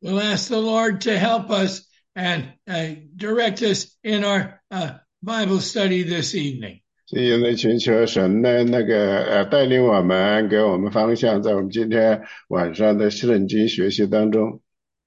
We'll ask the Lord to help us and direct us in our Bible study this evening. 所以呢，寻求神的带领我们，给我们方向，在我们今天晚上的圣经学习当中。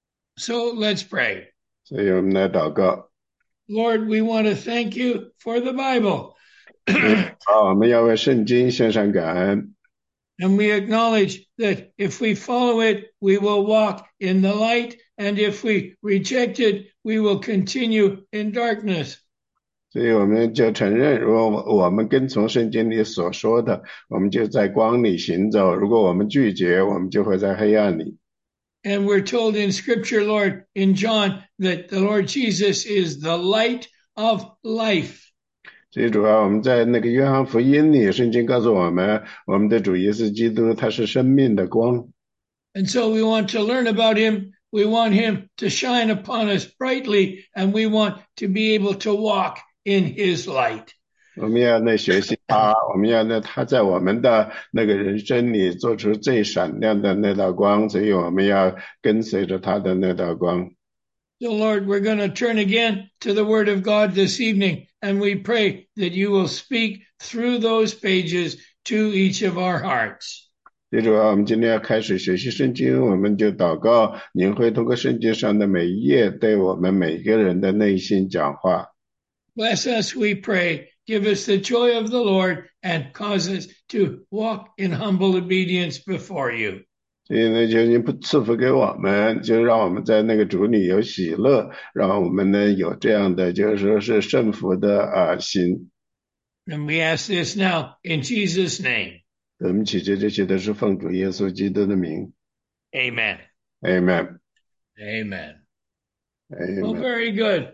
So let's pray. 所以我们来祷告。 Lord, we want to thank you for the Bible. 我们要为圣经献上感恩。 And we acknowledge that if we follow it, we will walk in the light, and if we reject it, we will continue in darkness. 所以我们就承认，如果我们跟从圣经里所说的，我们就在光里行走；如果我们拒绝，我们就会在黑暗里。 And we're told in Scripture, Lord, in John, that the Lord Jesus is the light of life. 所以主要我们在那个约翰福音里，圣经告诉我们，我们的主耶稣基督他是生命的光。 And so we want to learn about him. We want him to shine upon us brightly, and we want to be able to walk in his light. 我们要学习他，我们要他在我们的那个人生里做出最闪亮的那道光，所以我们要跟随着他的那道光。 So Lord, we're going to turn again to the Word of God this evening, and we pray that you will speak through those pages to each of our hearts. 主啊，我们今天要开始学习圣经，我们就祷告，您会通过圣经上的每一页，对我们每一个人的内心讲话。 Bless us, we pray. Give us the joy of the Lord and cause us to walk in humble obedience before you. 所以呢，就您不赐福给我们，就让我们在那个主里有喜乐，让我们呢有这样的就是说是圣福的心。 And we ask this now in Jesus' name. 我们祈求这些都是奉主耶稣基督的名。 Amen. Amen. Amen. Amen. Well, very good.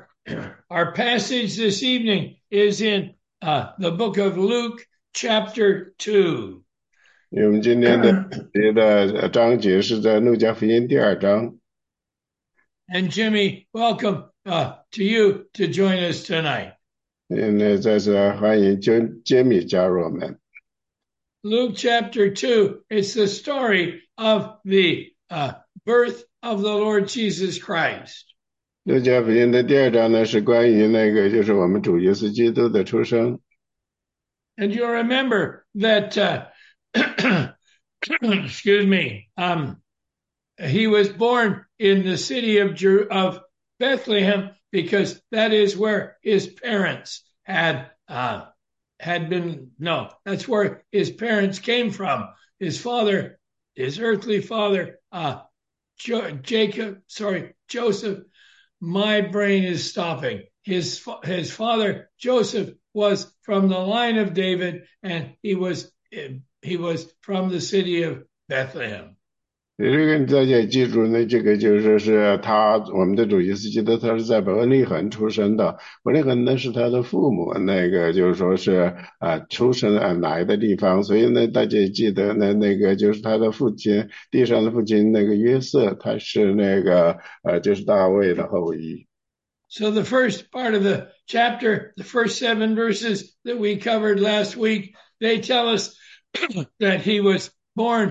Our passage this evening is in the book of Luke, chapter 2. 我们今天的章节是在路加福音第2章。 And Jimmy, welcome to you to join us tonight. 再次欢迎Jimmy 加入我们。 Luke chapter 2, it's the story of the birth of the Lord Jesus Christ. 路加福音的第2章呢，是关于那个就是我们主耶稣基督的出生。 And you'll remember that, excuse me, he was born in the city of Bethlehem because that is where his parents had been. No, that's where his parents came from. His father, his earthly father, Joseph. My brain is stopping. His father Joseph was from the line of David, and he was from the city of Bethlehem. 这个大家记住呢，这个就是他，我们的主耶稣基督，他是在伯利恒出生的。伯利恒呢是他的父母那个就是说是出生来的地方，所以呢大家记得呢那个就是他的父亲，地上的父亲那个约瑟，他是那个就是大卫的后裔。 So the first part of the chapter, the first 7 verses that we covered last week, they tell us that he was born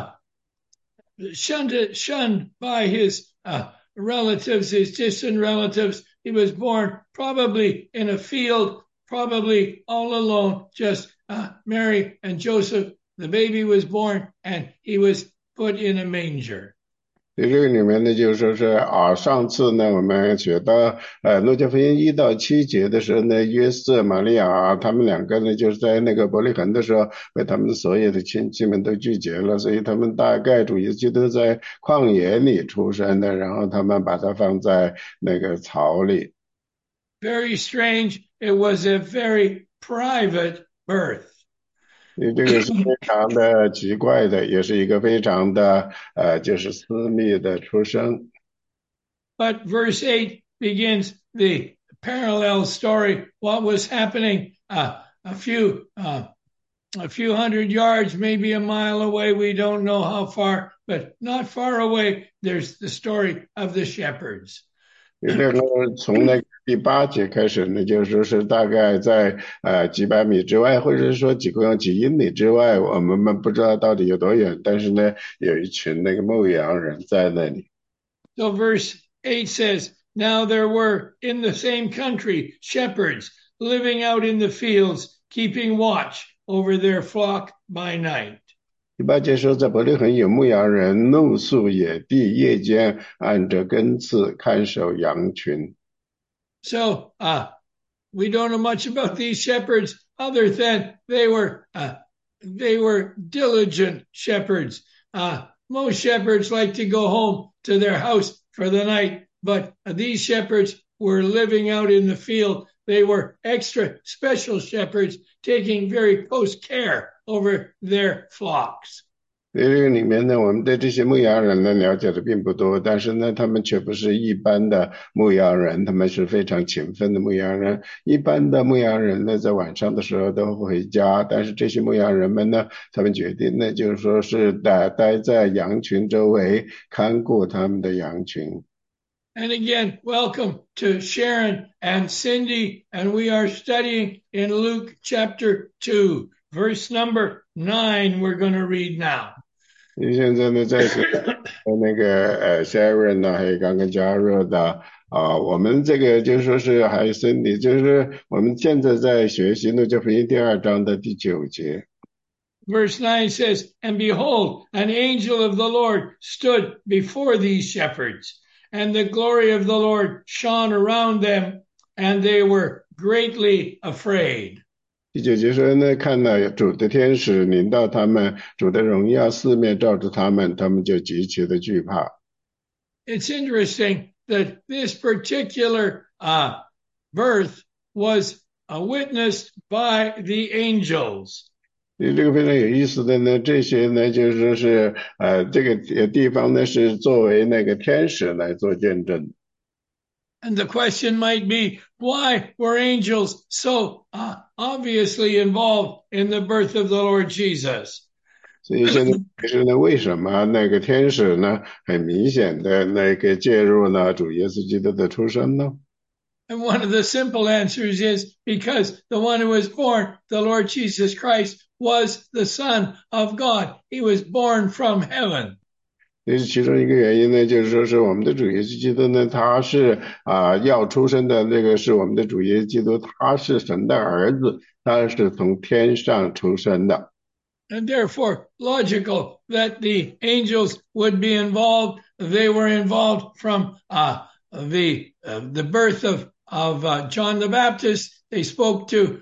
shunned by his relatives, his distant relatives. He was born probably in a field, probably all alone, just Mary and Joseph. The baby was born and he was put in a manger. 这个里面呢，就是说是上次呢，我们学到路加福音1到7节的时候呢，约瑟、玛利亚他们2个呢，就是在那个伯利恒的时候，被他们所有的亲戚们都拒绝了，所以他们大概主耶稣都在旷野里出生的，然后他们把它放在那个槽里。 Very strange. It was a very private birth. 这个是非常的奇怪的，也是一个非常的就是私密的出生。 But verse 8 begins the parallel story. What was happening a few hundred yards, maybe a mile away. We don't know how far, but not far away. There's the story of the shepherds. 这个从那个第8节开始呢，就是说是大概在几百米之外，或者是说几英里之外，我们不知道到底有多远，但是呢，有一群那个牧羊人在那里。 So verse 8 says, Now there were in the same country shepherds living out in the fields, keeping watch over their flock by night. 第8节说，在伯利恒有牧羊人露宿野地，夜间按着更次看守羊群。 So we don't know much about these shepherds other than they were diligent shepherds. Most shepherds like to go home to their house for the night, but these shepherds were living out in the field. They were extra special shepherds taking very close care over their flocks. 在这个里面呢，我们对这些牧羊人呢了解的并不多，但是呢，他们却不是一般的牧羊人，他们是非常勤奋的牧羊人。一般的牧羊人呢，在晚上的时候都会回家，但是这些牧羊人们呢，他们决定呢，就是说是待在羊群周围，看顾他们的羊群。 And again, welcome to Sharon and Cindy, and we are studying in Luke chapter 2, verse number 9 we're going to read now. 现在呢，在那个Sharon 呢，还有刚刚加入的我们这个就说是还有Cindy，就是我们现在在学习路加福音2章的第9节。 Verse 9 says, And behold, an angel of the Lord stood before these shepherds, and the glory of the Lord shone around them, and they were greatly afraid. 第9节说呢，看到主的天使临到他们，主的荣耀四面照着他们，他们就极其的惧怕。 It's interesting that this particular birth was witnessed by the angels. 这个非常有意思的呢，这些呢就是说是这个地方呢是作为那个天使来做见证。 And the question might be, why were angels so obviously involved in the birth of the Lord Jesus? 所以现在是呢，为什么那个天使呢，很明显的那个介入呢主耶稣基督的出生呢？ And one of the simple answers is because the one who was born, the Lord Jesus Christ, was the Son of God. He was born from heaven. 这是其中一个原因呢，就是说是我们的主耶稣基督呢，他是要出生的那个是我们的主耶稣基督，他是神的儿子，他是从天上出生的。 And therefore, logical that the angels would be involved. They were involved from the birth of John the Baptist. They spoke to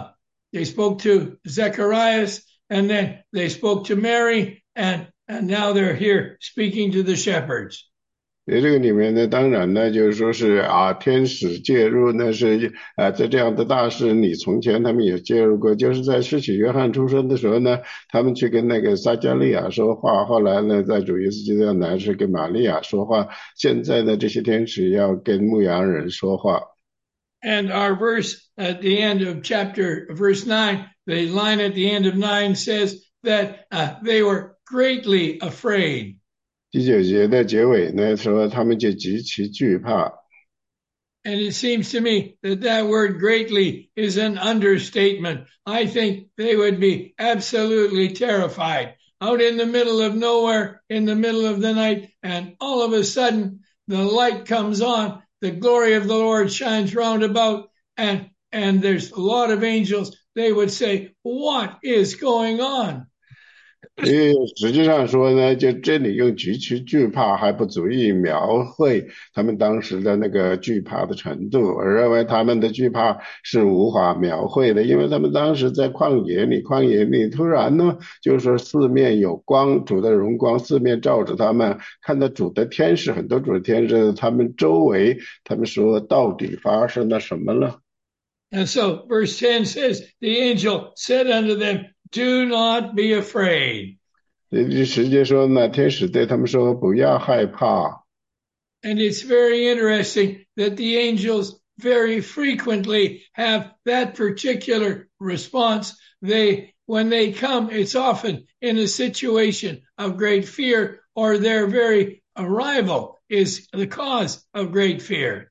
Zacharias, and then they spoke to Mary, and now they're here speaking to the shepherds. 在这个里面呢，当然呢，就是说是天使介入呢是在这样的大事里，从前他们也介入过，就是在施洗约翰出生的时候呢，他们去跟那个撒迦利亚说话，后来呢，在主耶稣基督要来是跟玛利亚说话，现在呢，这些天使要跟牧羊人说话。 And our verse at the end of verse 9, the line at the end of 9 says that they were greatly afraid. 第9节的结尾呢，说他们就极其惧怕。 And it seems to me that word greatly is an understatement. I think they would be absolutely terrified out in the middle of nowhere, in the middle of the night, and all of a sudden the light comes on, the glory of the Lord shines round about, and there's a lot of angels. They would say, what is going on? 实际上说呢，就这里用极其惧怕还不足以描绘他们当时的那个惧怕的程度。我认为他们的惧怕是无法描绘的，因为他们当时在旷野里突然呢，就是说四面有光，主的荣光四面照着他们，看到主的天使，很多主的天使他们周围，他们说到底发生了什么了？ And so verse 10 says, the angel said unto them, Do not be afraid. 直接说呢，天使对他们说不要害怕。 And it's very interesting that the angels very frequently have that particular response. When they come, it's often in a situation of great fear, or their very arrival is the cause of great fear.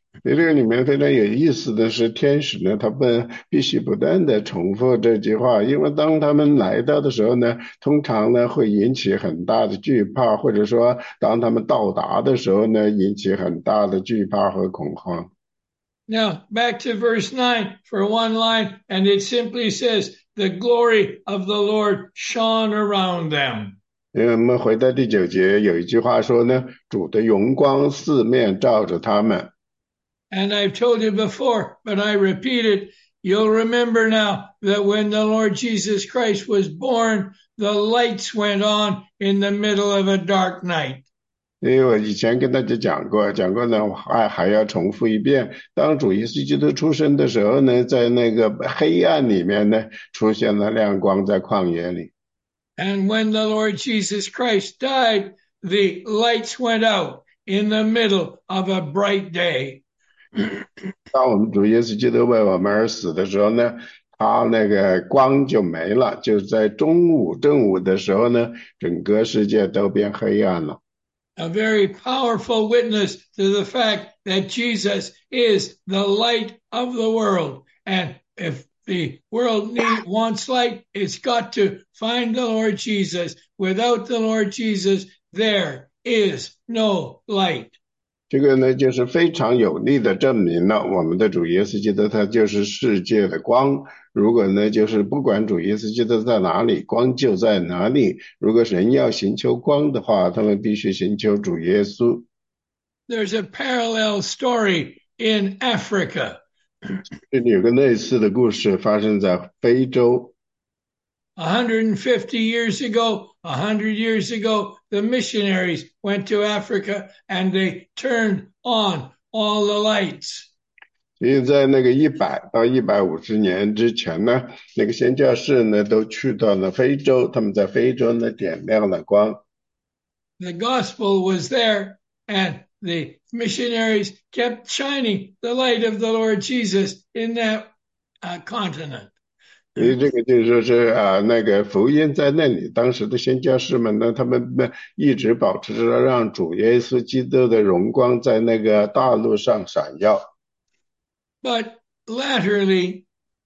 这个里面非常有意思的是，天使呢，他们必须不断的重复这句话，因为当他们来到的时候呢，通常呢会引起很大的惧怕，或者说当他们到达的时候呢，引起很大的惧怕和恐慌。 Now, back to verse 9 for one line, and it simply says, the glory of the Lord shone around them. 因为我们回到第9节，有一句话说呢，主的荣光四面照着他们。 And I've told you before, but I repeat it. You'll remember now that when the Lord Jesus Christ was born, the lights went on in the middle of a dark night. 因为我以前跟大家讲过呢，我还要重复一遍。当主耶稣基督出生的时候呢，在那个黑暗里面呢，出现了亮光，在旷野里。 And when the Lord Jesus Christ died, the lights went out in the middle of a bright day. 当我们主耶稣基督为我们而死的时候呢，他那个光就没了，就在正午的时候呢，整个世界都变黑暗了。 A very powerful witness to the fact that Jesus is the light of the world. And if the world wants light, it's got to find the Lord Jesus. Without the Lord Jesus, there is no light. 这个呢，就是非常有力的证明了我们的主耶稣基督他就是世界的光。如果呢，就是不管主耶稣基督在哪里，光就在哪里。如果人要寻求光的话，他们必须寻求主耶稣。 There's a parallel story in Africa. 这里有个类似的故事发生在非洲。 150 years ago, 100 years ago, the missionaries went to Africa and they turned on all the lights. 所以在那个100到150年之前呢，那个宣教士呢都去到了非洲，他们在非洲呢点亮了光。 The gospel was there, and the missionaries kept shining the light of the Lord Jesus in that continent. 所以这个就是说是那个福音在那里，当时的宣教士们呢，他们一直保持着让主耶稣基督的荣光在那个大陆上闪耀。 But latterly,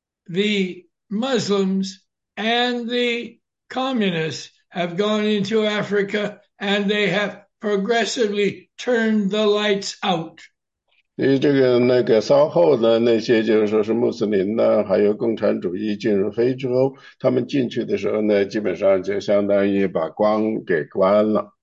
the Muslims and the communists have gone into Africa and they have progressively turned the lights out. 因为这个那个稍后的那些就是说是穆斯林呢，还有共产主义进入非洲，他们进去的时候呢，基本上就相当于把光给关了。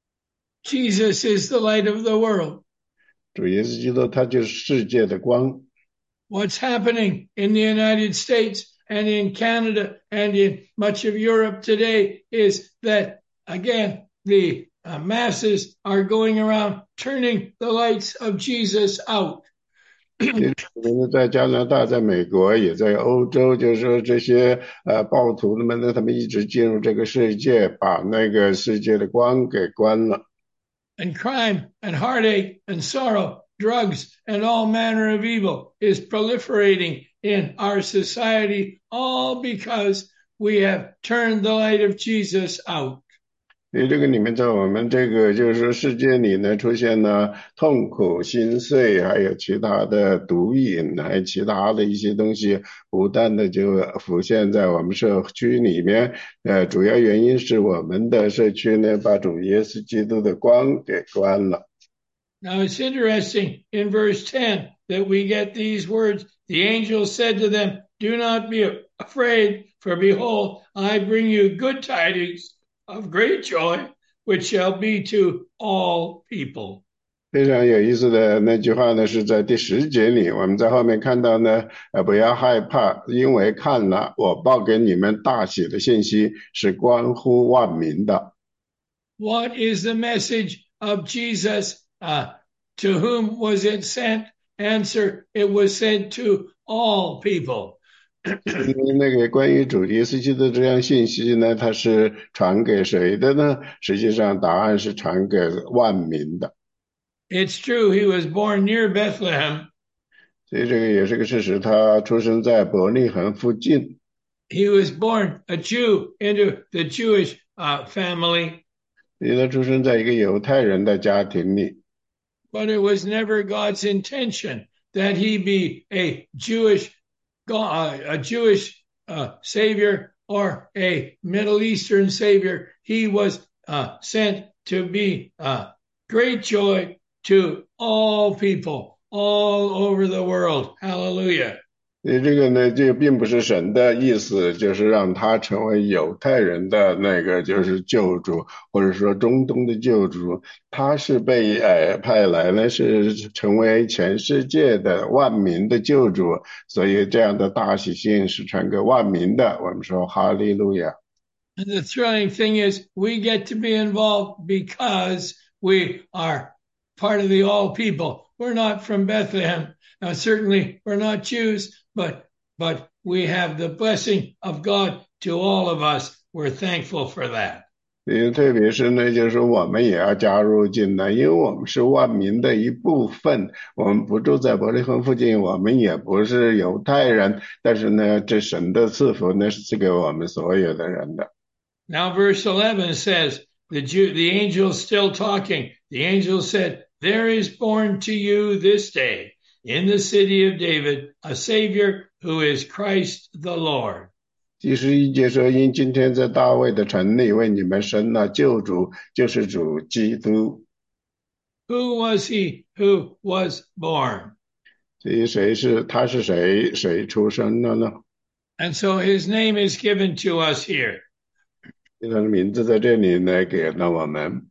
Jesus is the light of the world. 主耶稣基督他就是世界的光。 What's happening in the United States and in Canada and in much of Europe today is that, again, the masses are going around turning the lights of Jesus out. 在加拿大、在美国、也在欧洲，就是说这些暴徒们呢，他们一直进入这个世界，把那个世界的光给关了。 And crime and heartache and sorrow, drugs and all manner of evil is proliferating in our society, all because we have turned the light of Jesus out. 所以这个里面，在我们这个就是说世界里呢，出现了痛苦、心碎，还有其他的毒瘾，还有其他的一些东西，不断的就浮现在我们社区里面。主要原因是我们的社区呢，把主耶稣基督的光给关了。 Now it's interesting in verse 10 that we get these words. The angel said to them, "Do not be afraid, for behold, I bring you good tidings of great joy, which shall be to all people." 非常有意思的那句话呢，是在第10节里，我们在后面看到呢，不要害怕，因为看了我报给你们大喜的信息，是关乎万民的。 What is the message of Jesus? To whom was it sent? Answer, it was sent to all people. 那个关于主耶稣基督这样信息呢，它是传给谁的呢？实际上答案是传给万民的。 It's true, he was born near Bethlehem. 所以这个也是个事实，他出生在伯利恒附近。 He was born a Jew into the Jewish family. 所以他出生在一个犹太人的家庭里。 but it was never God's intention that he be a Jewish savior or a Middle Eastern savior. He was sent to be great joy to all people all over the world. Hallelujah. 这个呢，这个并不是神的意思，就是让他成为犹太人的那个就是救主，或者说中东的救主。他是被派来呢，是成为全世界的万民的救主，所以这样的大喜信是传给万民的。我们说哈利路亚。 And the thrilling thing is, we get to be involved because we are part of the all people. We're not from Bethlehem. Now, certainly, we're not Jews, but we have the blessing of God to all of us. We're thankful for that. 特别是呢，就是我们也要加入进来，因为我们是万民的一部分。我们不住在伯利恒附近，我们也不是犹太人，但是呢，这神的赐福呢是赐给我们所有的人的。 Now, verse 11 says, the angel still talking. The angel said, "There is born to you this day in the city of David a Savior who is Christ the Lord." 第11节说，因今天在大卫的城里为你们生了救主，就是主基督。 Who was he who was born? 他是谁？谁出生了呢？ And so his name is given to us here. 他的名字在这里呢，给了我们。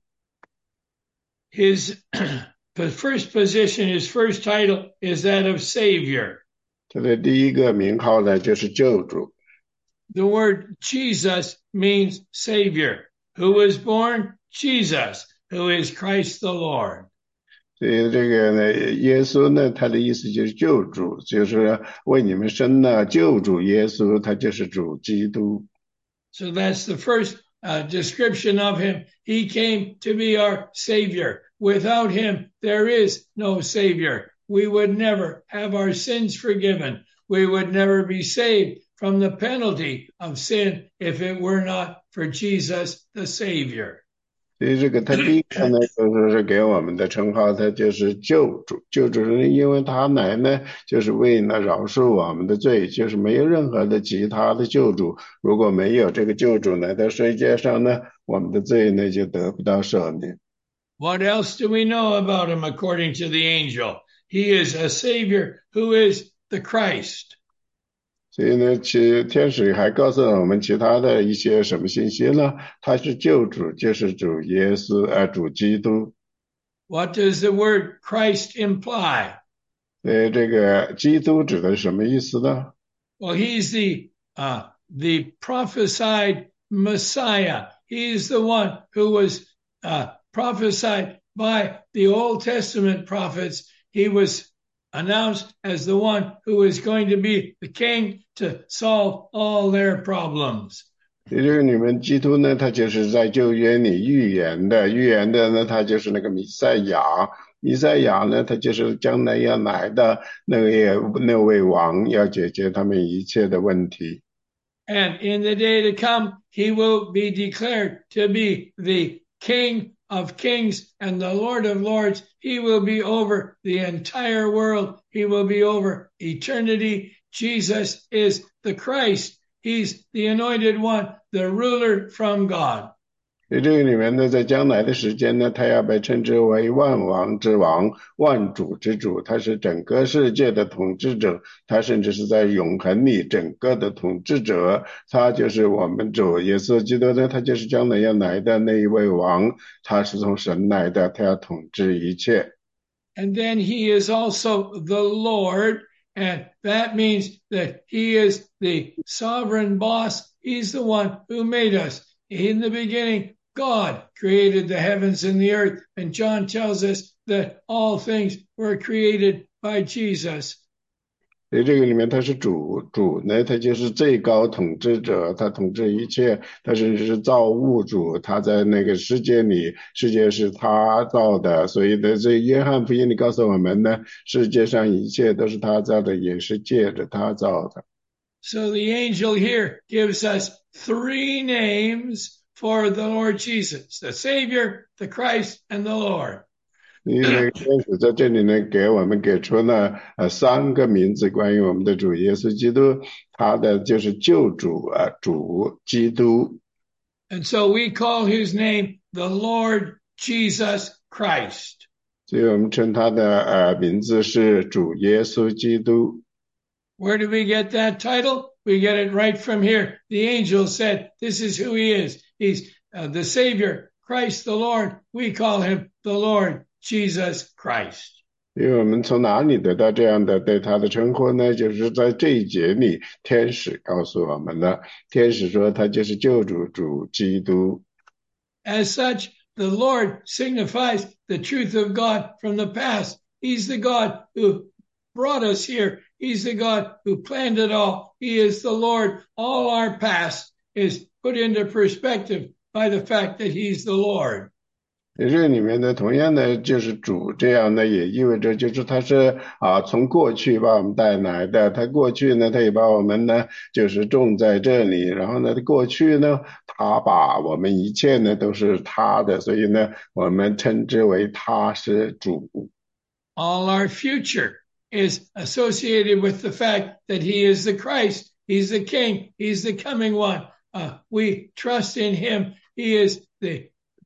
His first position, his first title is that of Savior. 他的第一个名号呢，就是救主。 The word Jesus means Savior. Who was born? Jesus, who is Christ the Lord. 所以这个呢，耶稣呢，他的意思就是救主，就是为你们生了救主耶稣，他就是主基督。 So that's the first description of him. He came to be our Savior. Without him, there is no Savior. We would never have our sins forgiven. We would never be saved from the penalty of sin if it were not for Jesus the Savior. 所以这个他第一个呢，就是给我们的称号，他就是救主。救主呢，因为他来呢，就是为了饶恕我们的罪，就是没有任何的其他的救主。如果没有这个救主来到世界上呢，我们的罪呢就得不到赦免。 What else do we know about him according to the angel? He is a Savior who is the Christ. 所以呢，天使还告诉了我们其他的一些什么信息呢？他是救主，就是主耶稣主基督。 What does the word Christ imply? 这个基督指的是什么意思呢？ Well, he's the prophesied Messiah. He's the one who was prophesied by the Old Testament prophets. He was announced as the one who is going to be the king to solve all their problems. 也就是你们基督呢，他就是在旧约里预言的呢，他就是那个弥赛亚。弥赛亚呢，他就是将来要来的那位王，要解决他们一切的问题。 And in the day to come, he will be declared to be the King of Kings and the Lord of Lords. He will be over the entire world. He will be over eternity. Jesus is the Christ. He's the anointed one, the ruler from God. 在这个里面呢，在将来的时间呢，他要被称之为万王之王、万主之主，他是整个世界的统治者，他甚至是在永恒里整个的统治者，他就是我们主耶稣基督呢，他就是将来要来的那一位王，他是从神来的，他要统治一切。 And then he is also the Lord, and that means that he is the sovereign boss. He's the one who made us. In the beginning, God created the heavens and the earth, and John tells us that all things were created by Jesus. 在这个里面，他是主呢，他就是最高统治者，他统治一切，他甚至是造物主，他在那个世界里，世界是他造的，所以呢，这约翰福音里告诉我们呢，世界上一切都是他造的，也是借着他造的。 So the angel here gives us 3 names for the Lord Jesus, the Savior, the Christ, and the Lord. 因为那个天使在这里呢，给我们给出了三个名字，关于我们的主耶稣基督，他的就是救主主基督， And so we call his name the Lord Jesus Christ. 所以我们称他的名字是主耶稣基督。 Where did we get that title? We get it right from here. The angel said, this is who he is. He's the Savior, Christ the Lord. We call him the Lord Jesus Christ. 因为我们从哪里得到这样的对他的称呼呢？就是在这一节里，天使告诉我们的。天使说他就是救主主基督。 As such, the Lord signifies the truth of God from the past. He's the God who brought us here. He's the God who planned it all. He is the Lord. All our past is put into perspective by the fact that he's the Lord. 这里面呢，同样的就是主这样的，也意味着就是他是从过去把我们带来的，他过去呢，他也把我们呢就是种在这里，然后呢，过去呢，他把我们一切呢都是他的，所以呢，我们称之为他是主。 All our future is associated with the fact that he is the Christ, he's the King, he's the coming one. We trust in him. He is the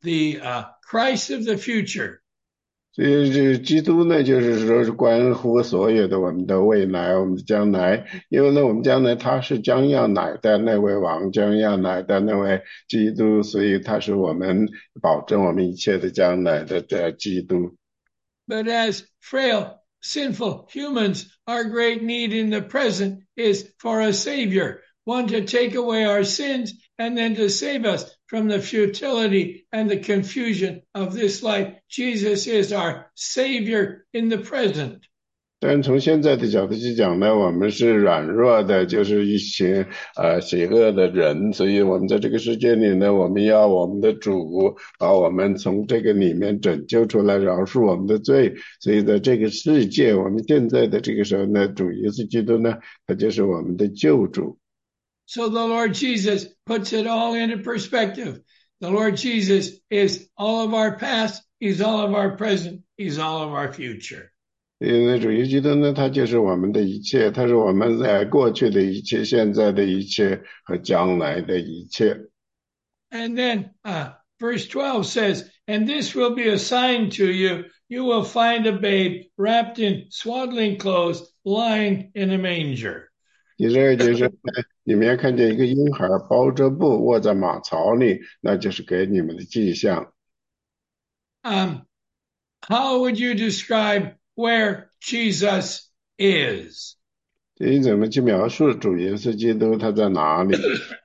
Christ of the future. 所以这基督呢，就是说是关乎所有的我们的未来，我们的将来。因为呢，我们将来他是将要来的那位王，将要来的那位基督，所以他是我们保证我们一切的将来的基督。 But as frail, sinful humans, our great need in the present is for a Savior, one to take away our sins and then to save us from the futility and the confusion of this life. Jesus is our Savior in the present. 但从现在的角度去讲呢，我们是软弱的，就是一些邪恶的人，所以我们在这个世界里呢，我们要我们的主把我们从这个里面拯救出来，饶恕我们的罪。所以在这个世界，我们现在的这个时候呢，主耶稣基督呢，他就是我们的救主。 So the Lord Jesus puts it all into perspective. The Lord Jesus is all of our past, he's all of our present, he's all of our future. 因为主耶稣基督呢，他就是我们的一切，他是我们过去的一切、现在的一切和将来的一切。 And then verse 12 says, and this will be a sign to you. You will find a babe wrapped in swaddling clothes, lying in a manger. 12节说，你们要看见一个婴孩包着布卧在马槽里，那就是给你们的迹象。 How would you describe where Jesus is? 你怎么去描述主耶稣基督他在哪里？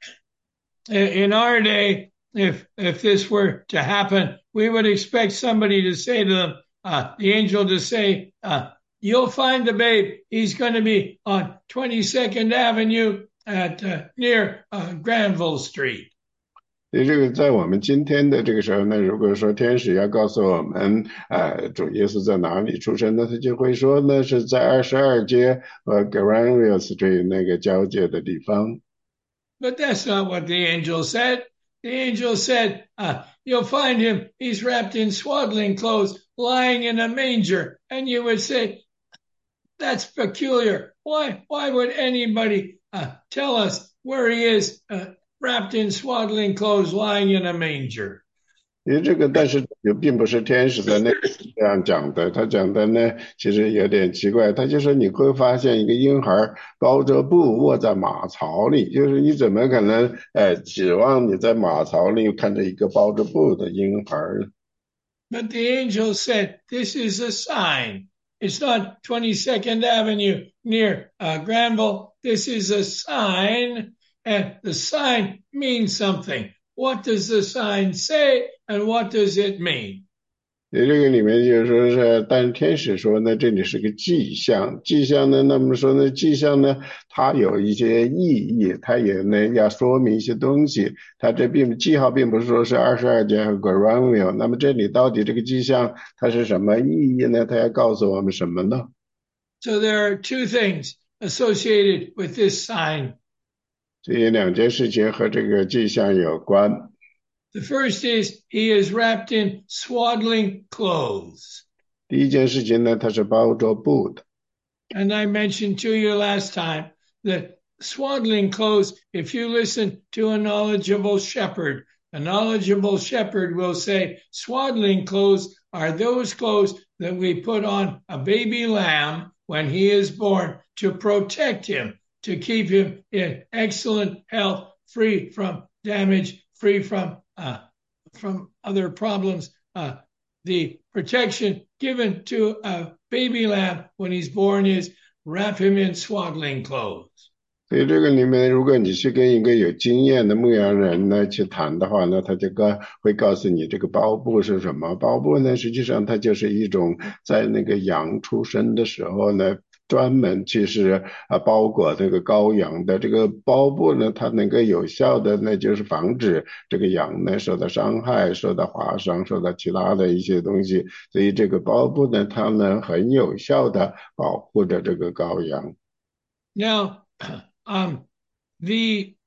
In our day, if this were to happen, we would expect somebody to say to them, the angel to say, you'll find the babe. He's going to be on 22nd Avenue at near Granville Street. 所以这个在我们今天的这个时候呢，如果说天使要告诉我们，主耶稣在哪里出生呢，他就会说呢是在22街和 Granville Street 那个交界的地方。 But that's not what the angel said. The angel said, you'll find him. He's wrapped in swaddling clothes, lying in a manger. And you would say, that's peculiar. Why would anybody tell us where he is wrapped in swaddling clothes, lying in a manger? 因为这个，但是也并不是天使的那个这样讲的，他讲的呢，其实有点奇怪。他就说你会发现一个婴孩包着布卧在马槽里，就是你怎么可能指望你在马槽里看着一个包着布的婴孩？ But the angel said, this is a sign. It's not 22nd Avenue near Granville. This is a sign, and the sign means something. What does the sign say, and what does it mean? 这个里面就是说是，但是天使说呢，这里是个迹象，迹象呢，那么说呢，迹象呢，它有一些意义，它也呢要说明一些东西，它这记号并不是说是22节和 Granville， 那么这里到底这个迹象它是什么意义呢？它要告诉我们什么呢？ So there are two things associated with this sign. 这两件事情和这个迹象有关。 The first is he is wrapped in swaddling clothes. 第一件事情呢，它是包着布的。 And I mentioned to you last time that swaddling clothes, if you listen to a knowledgeable shepherd will say swaddling clothes are those clothes that we put on a baby lamb when he is born to protect him, to keep him in excellent health, free from damage, free from other problems. The protection given to a baby lamb when he's born is wrap him in swaddling clothes. 所以这个里面，如果你去跟一个有经验的牧羊人呢去谈的话呢，他就会告诉你这个包布是什么。包布呢，实际上它就是一种在那个羊出生的时候呢，专门去是包裹这个羔羊的这个包布呢，它能够有效的呢就是防止这个羊呢受到伤害、受到划伤、受到其他的一些东西。所以这个包布呢，它能很有效的保护着这个羔羊。 Now, the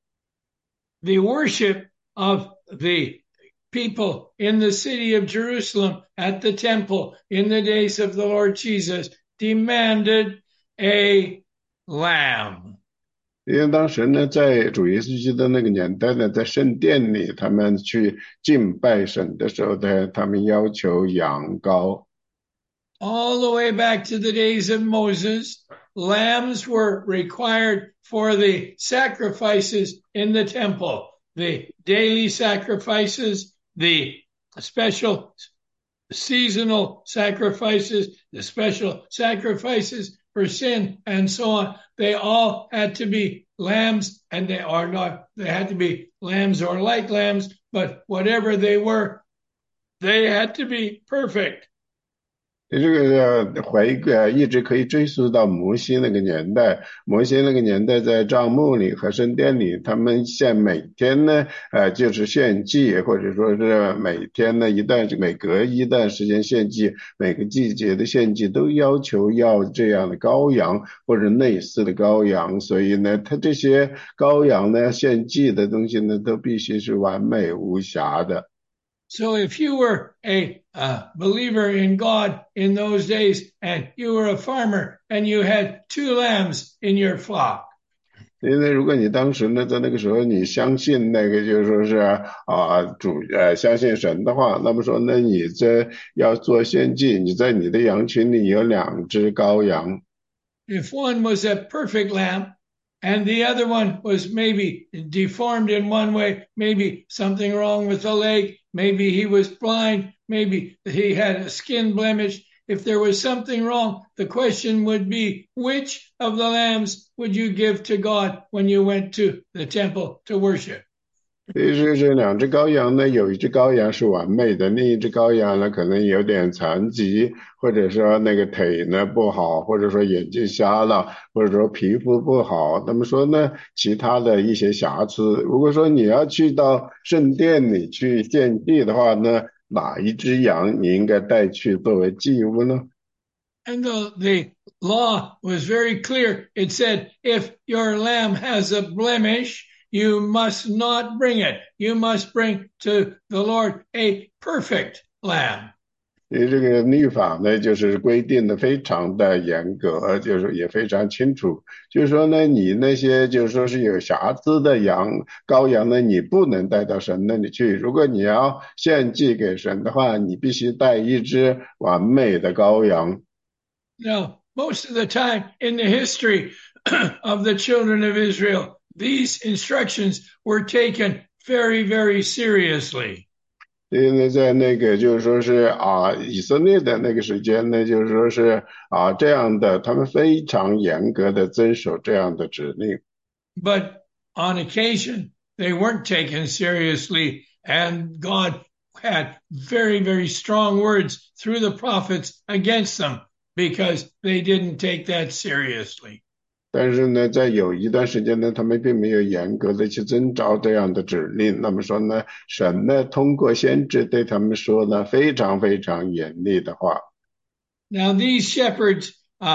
worship of the people in the city of Jerusalem at the temple in the days of the Lord Jesus demanded a lamb. 因为当时呢，在主耶稣基督的那个年代呢，在圣殿里，他们去敬拜神的时候呢，他们要求羊羔。 All the way back to the days of Moses, lambs were required for the sacrifices in the temple, the daily sacrifices, the special seasonal sacrifices, the special sacrifices for sin, and so on. They all had to be lambs, and they had to be lambs or like lambs, but whatever they were, they had to be perfect. 这个一直可以追溯到摩西那个年代。摩西那个年代在帐幕里和圣殿里，他们每天呢，就是献祭，或者说是每天呢每隔一段时间献祭，每个季节的献祭都要求要这样的羔羊或者类似的羔羊。所以呢，他这些羔羊呢，献祭的东西呢，都必须是完美无瑕的。 So if you were a believer in God in those days, and you were a farmer and you had 2 lambs in your flock, 因为如果你当时呢，在那个时候你相信那个就是说是相信神的话，那么说呢，你这要做献祭，你在你的羊群里有2只羔羊。 if one was a perfect lamb and the other one was maybe deformed in one way, maybe something wrong with the leg, maybe he was blind, maybe he had a skin blemish. If there was something wrong, the question would be, which of the lambs would you give to God when you went to the temple to worship? 其实这2只羔羊呢，有一只羔羊是完美的，另一只羔羊呢可能有点残疾，或者说那个腿呢不好，或者说眼睛瞎了，或者说皮肤不好。那么说呢，其他的一些瑕疵。如果说你要去到圣殿里去献祭的话呢，哪一只羊你应该带去作为祭物呢？ And the law was very clear. It said, if your lamb has a blemish, you must not bring it. You must bring to the Lord a perfect lamb. 这个律法呢，就是规定的非常的严格，就是也非常清楚。就是说呢，你那些就是说是有瑕疵的羔羊呢，你不能带到神那里去。如果你要献祭给神的话，你必须带一只完美的羔羊。 Now, most of the time in the history of the children of Israel, these instructions were taken very, very seriously. 因为在那个就是说是以色列的那个时间呢，就是说是这样的，他们非常严格的遵守这样的指令。 But on occasion, they weren't taken seriously, and God had very, very strong words through the prophets against them because they didn't take that seriously. 但是呢，在有一段时间呢，他们并没有严格的去遵照这样的指令。那么说呢，神呢通过先知对他们说呢非常非常严厉的话。 Now these shepherds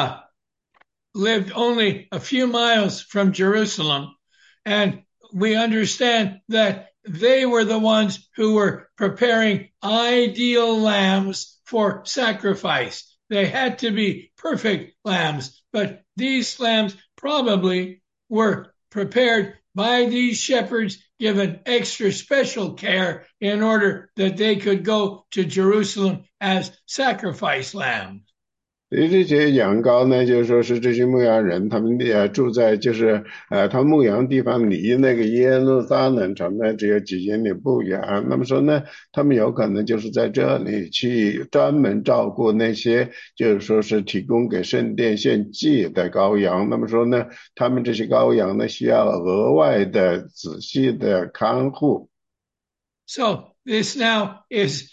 lived only a few miles from Jerusalem, and we understand that they were the ones who were preparing ideal lambs for sacrifice. they had to be perfect lambs, but these lambs probably were prepared by these shepherds, given extra special care in order that they could go to Jerusalem as sacrifice lambs. 所以这些羊羔呢，就是说是这些牧羊人，他们住在他们牧羊地方离那个耶路撒冷城呢只有几英里不远。那么说呢，他们有可能就是在这里去专门照顾那些就是说是提供给圣殿献祭的羔羊。那么说呢，他们这些羔羊呢需要额外的仔细的看护。 So this now is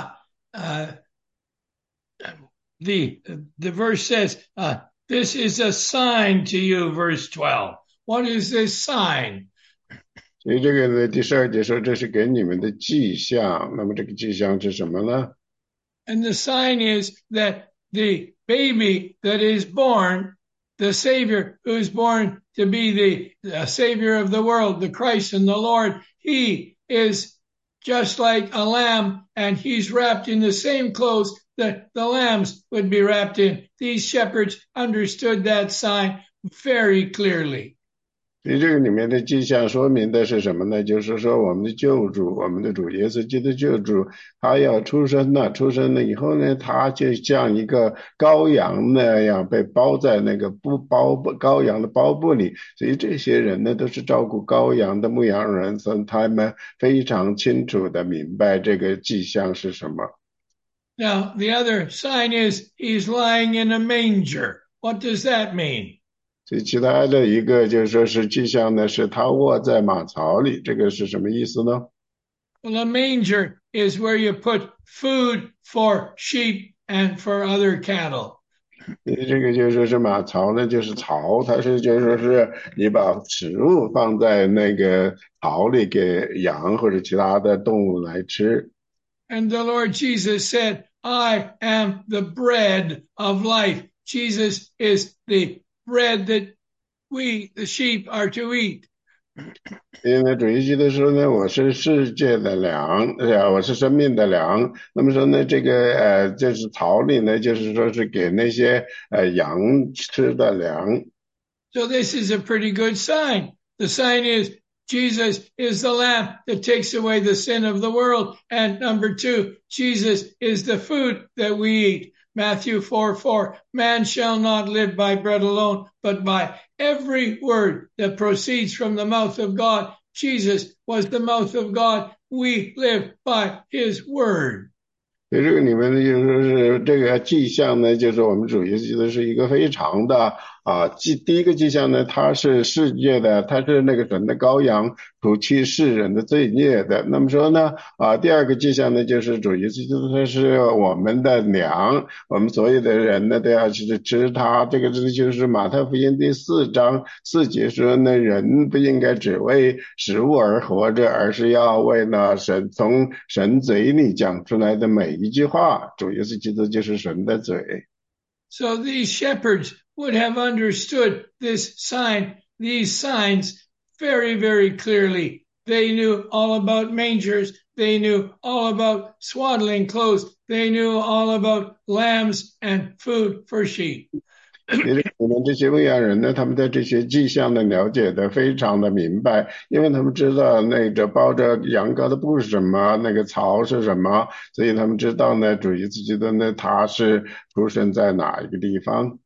the verse says, this is a sign to you, verse 12. What is this sign? 所以这个呢，第12节说这是给你们的迹象。那么这个迹象是什么呢？ And the sign is that the baby that is born, the Savior who is born to be the Savior of the world, the Christ and the Lord, he is just like a lamb, and he's wrapped in the same clothes that the lambs would be wrapped in. These shepherds understood that sign very clearly. 所以这个里面的迹象说明的是什么呢？就是说我们的救主，我们的主耶稣基督救主，他要出生了，出生了以后呢，他就像一个羔羊那样被包在那个羔羊的包布里。所以这些人呢，都是照顾羔羊的牧羊人，所以他们非常清楚的明白这个迹象是什么。 Now, the other sign is he's lying in a manger. What does that mean? 所以其他的一个就是说是迹象呢，是他卧在马槽里，这个是什么意思呢？ Well, a manger is where you put food for sheep and for other cattle. 这个就是说是马槽呢，就是槽，它是就是说是你把食物放在那个槽里给羊或者其他的动物来吃。 And the Lord Jesus said, I am the bread of life. Jesus is the bread that we, the sheep, are to eat. 因为主耶稣的说呢，我是世界的粮，我是生命的粮。那么说呢，这个就是槽里呢，就是说是给那些羊吃的粮。 So this is a pretty good sign. The sign is Jesus is the Lamb that takes away the sin of the world. And number 2, Jesus is the food that we eat. Matthew 4:4, man shall not live by bread alone, but by every word that proceeds from the mouth of God. Jesus was the mouth of God. We live by his word. 所以这个里面呢，就是说是这个迹象呢，就是我们主耶稣基督是一个非常的第一个迹象呢，他是世界的，他是那个神的羔羊，除去世人的罪孽的。那么说呢，第二个迹象呢，就是主耶稣基督他是我们的粮，我们所有的人呢都要去吃它。这个就是马太福音第4章4节说呢，人不应该只为食物而活着，而是要为了从神嘴里讲出来的每一句话。主耶稣基督就是神的嘴。 So these shepherds would have understood this sign, these signs very, very clearly. They knew all about mangers. They knew all about swaddling clothes. They knew all about lambs and food for sheep. 我们这些牧羊人呢，他们对这些迹象的了解的非常的明白，因为他们知道那个包着羊羔的布是什么，那个槽是什么，所以他们知道呢，主耶稣基督呢，他是出生在哪一个地方。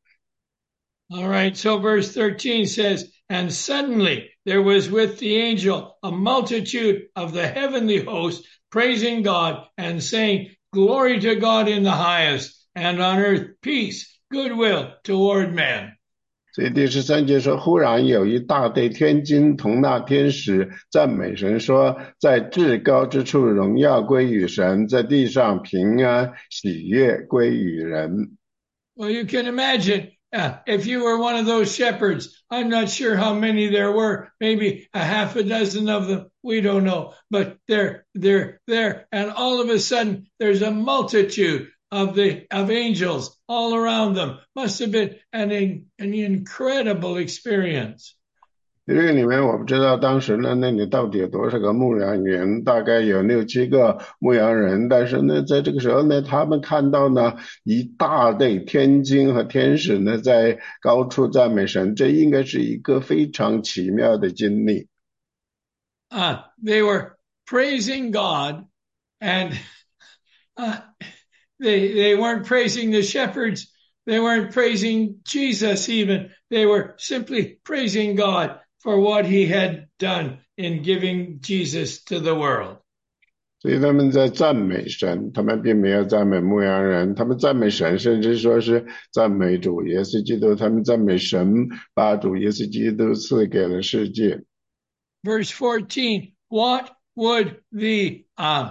All right, so verse 13 says, and suddenly there was with the angel a multitude of the heavenly host praising God and saying, glory to God in the highest, and on earth peace, goodwill toward man. 所以第13节说，忽然有一大队天军同那天使赞美神说，在至高之处荣耀归于神，在地上平安喜悦归于人。 Well, you can imagine if you were one of those shepherds. I'm not sure how many there were, maybe a half a dozen of them. We don't know, but they're there, and all of a sudden there's a multitude of angels all around them. Must have been an incredible experience. 这个里面我不知道当时呢，那里到底有多少个牧羊人，大概有6、7个牧羊人。但是呢，在这个时候呢，他们看到呢一大队天君和天使呢在高处赞美神，这应该是一个非常奇妙的经历。 They were praising God, and uh, they weren't praising the shepherds. They weren't praising Jesus even. They were simply praising God for what he had done in giving Jesus to the world. 所以他们在赞美神，他们并没有赞美牧羊人，他们赞美神，甚至说是赞美主耶稣基督，他们赞美神把主耶稣基督赐给了世界。 Verse 14, what would the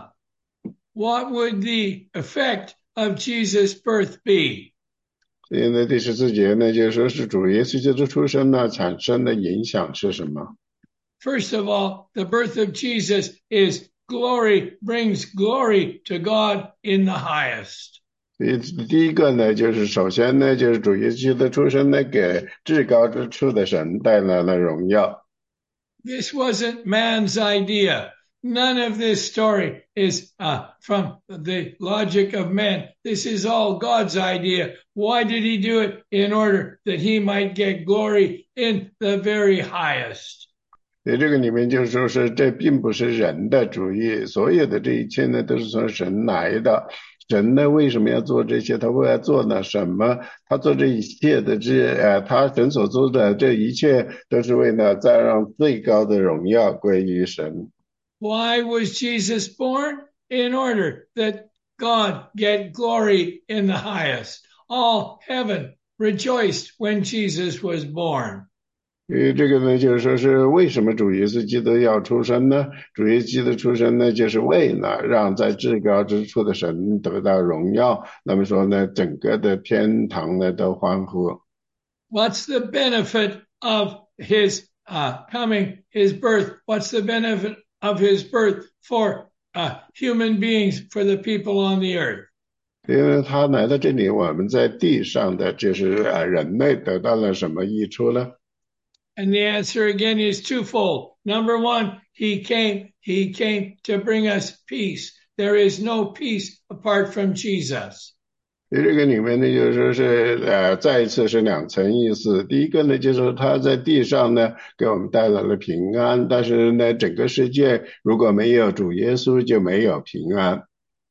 effect of Jesus' birth be? 所以呢，第14节呢，就说是主耶稣基督出生呢产生的影响是什么？ First of all, the birth of Jesus brings glory to God in the highest. 第一个呢，就是首先呢，就是主耶稣基督出生呢，给至高之处的神带来了荣耀。 This wasn't man's idea. None of this story is from the logic of man. This is all God's idea. Why did he do it? In order that he might get glory in the very highest. 所以这个里面就说是这并不是人的主意，所有的这一切呢都是从神来的。神呢为什么要做这些？他为了做呢什么？他做这一切的他神所做的这一切都是为了再让最高的荣耀归于神。 Why was Jesus born? In order that God get glory in the highest. All heaven rejoiced when Jesus was born. 这个呢，就是说是为什么主耶稣基督要出生呢？主耶稣基督出生呢，就是为了让在至高之处的神得到荣耀。那么说呢，整个的天堂呢都欢呼。 What's the benefit of his coming, his birth? What's the benefit of his birth for human beings, for the people on the earth? 因为他来到这里，我们在地上的就是人类得到了什么益处呢？ And the answer again is twofold. Number one, he came to bring us peace. There is no peace apart from Jesus. 这个里面呢，就是说是再一次是两层意思。第一个呢，就是说他在地上呢给我们带来了平安，但是呢，整个世界如果没有主耶稣，就没有平安。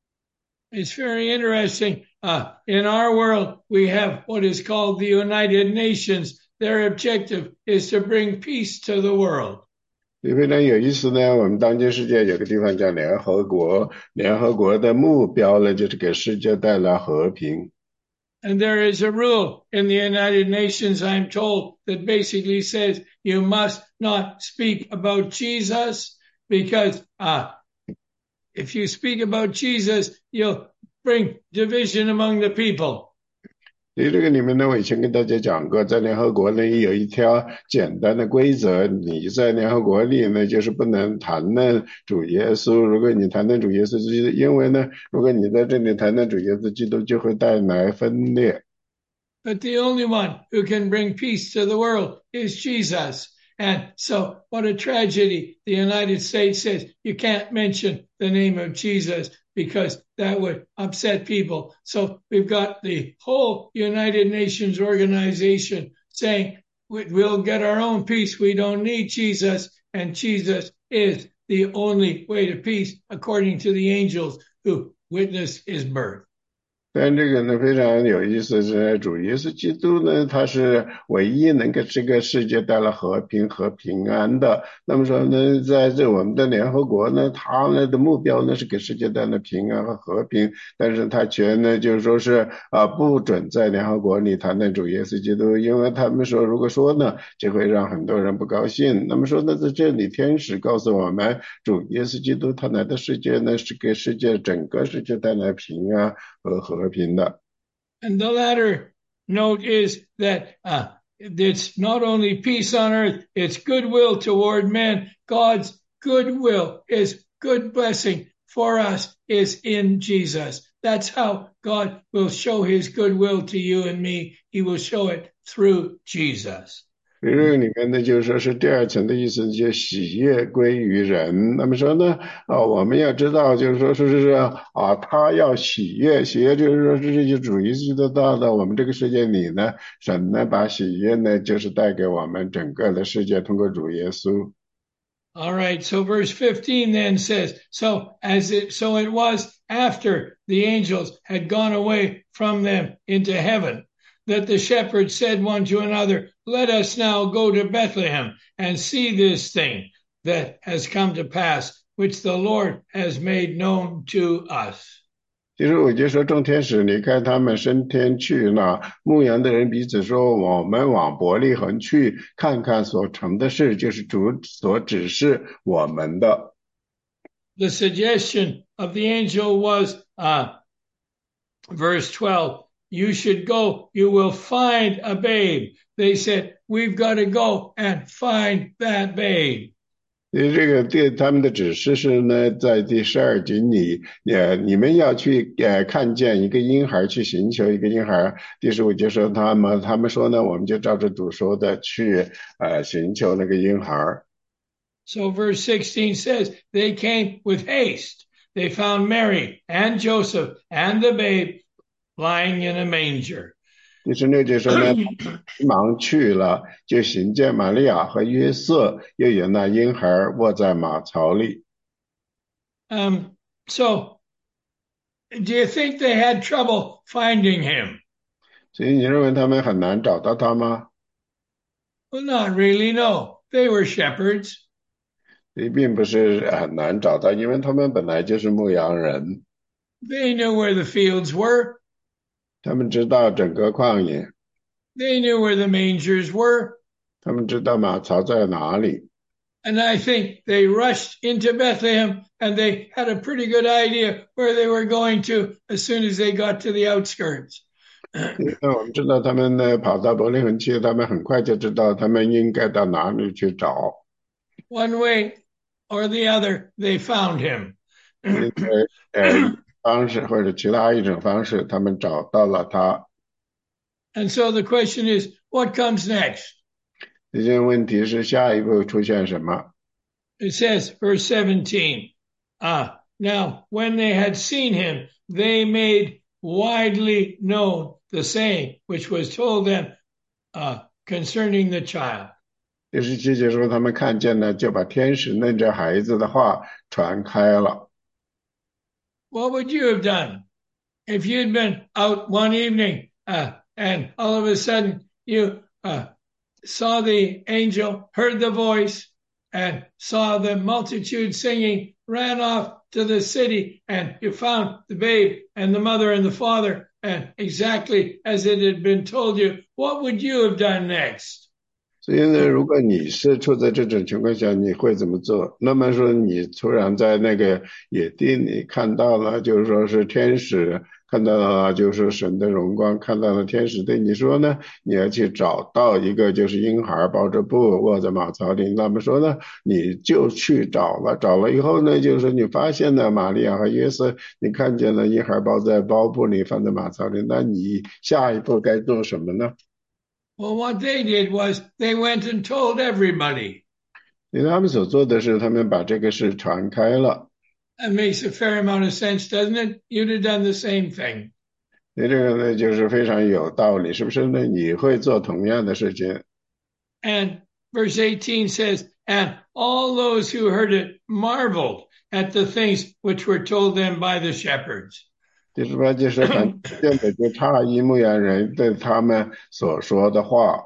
It's very interesting. In our world, we have what is called the United Nations. Their objective is to bring peace to the world. 非常有意思呢，我们当今世界有个地方叫联合国，联合国的目标呢就是给世界带来和平。 And there is a rule in the United Nations, I'm told, that basically says you must not speak about Jesus because if you speak about Jesus, you'll bring division among the people. 所以这个里面呢，我以前跟大家讲过，在联合国呢有一条简单的规则，你在联合国里呢就是不能谈论主耶稣。如果你谈论主耶稣基督，因为呢，如果你在这里谈论主耶稣基督，就会带来分裂。 But the only one who can bring peace to the world is Jesus. And so what a tragedy. The United States says you can't mention the name of Jesus because that would upset people. So we've got the whole United Nations organization saying we'll get our own peace. We don't need Jesus. And Jesus is the only way to peace according to the angels who witnessed his birth. 但这个呢非常有意思是，主耶稣基督呢，他是唯一能给这个世界带来和平和平安的。那么说呢，在这我们的联合国呢，他们的目标呢是给世界带来平安和和平，但是他却呢就是说是不准在联合国里谈论主耶稣基督，因为他们说如果说呢，就会让很多人不高兴。那么说呢，在这里天使告诉我们，主耶稣基督他来的世界呢，是给世界整个世界带来平安和和平的。 And the latter note is that it's not only peace on earth, it's goodwill toward men. God's goodwill, his good blessing for us is in Jesus. That's how God will show his goodwill to you and me. He will show it through Jesus. 这个里面呢，就是说是第二层的意思，就喜悦归于人。那么说呢，我们要知道，就是说是他要喜悦，喜悦就是说是这些主义基督到了我们这个世界里呢，神呢把喜悦呢，就是带给我们整个的世界，通过主耶稣。 All right, so verse 15 then says, so it was after the angels had gone away from them into heaven that the shepherds said one to another, let us now go to Bethlehem and see this thing that has come to pass, which the Lord has made known to us. 其实我就说众天使离开他们升天去了，牧羊的人彼此说：“我们往伯利恒去，看看所成的事，就是主所指示我们的。” The suggestion of the angel was verse 12, you should go, you will find a babe. They said, we've got to go and find that babe. 这个对他们的指示是呢，在第12节里，你们要去看见一个婴孩，去寻求一个婴孩。第15节说他们说呢，我们就照着主说的去寻求那个婴孩。 So verse 16 says, they came with haste. They found Mary and Joseph and the babe lying in a manger. 第16节说呢，忙去了，就寻见玛利亚和约瑟，又有那婴孩卧在马槽里。 So do you think they had trouble finding him? 所以你认为他们很难找到他吗？ Well, not really, no. They were shepherds. 所以并不是很难找到，因为他们本来就是牧羊人， They knew where the fields were. 他们知道整个旷野， They knew where the mangers were. 他们知道马槽在哪里。 And I think they rushed into Bethlehem and they had a pretty good idea where they were going to as soon as they got to the outskirts. 那我们知道他们呢跑到伯利恒去，他们很快就知道他们应该到哪里去找。 One way or the other, they found him. 因为方式或者其他一种方式，他们找到了他。 And so the question is, what comes next? 这些问题是下一步出现什么？ It says, verse 17, now when they had seen him, they made widely known the saying which was told them concerning the child. 第17节说他们看见了，就把天使那这孩子的话传开了。 What would you have done if you'd been out one evening and all of a sudden you saw the angel, heard the voice, and saw the multitude singing, ran off to the city, and you found the babe and the mother and the father, and exactly as it had been told you? What would you have done next? 所以呢，如果你是处在这种情况下，你会怎么做？那么说，你突然在那个野地里看到了，就是说是天使，看到了就是神的荣光，看到了天使对你说呢，你要去找到一个就是婴孩抱着布卧在马槽里。那么说呢，你就去找了，找了以后呢，就是你发现了玛利亚和约瑟，你看见了婴孩抱在包布里，放在马槽里，那你下一步该做什么呢？ Well, what they did was they went and told everybody. 因为他们所做的是，他们把这个事传开了。 That makes a fair amount of sense, doesn't it? You'd have done the same thing. 那这个呢，就是非常有道理，是不是呢？你会做同样的事情。 And verse 18 says, and all those who heard it marveled at the things which were told them by the shepherds. 第18节说，看见的就诧异牧羊人对他们所说的话。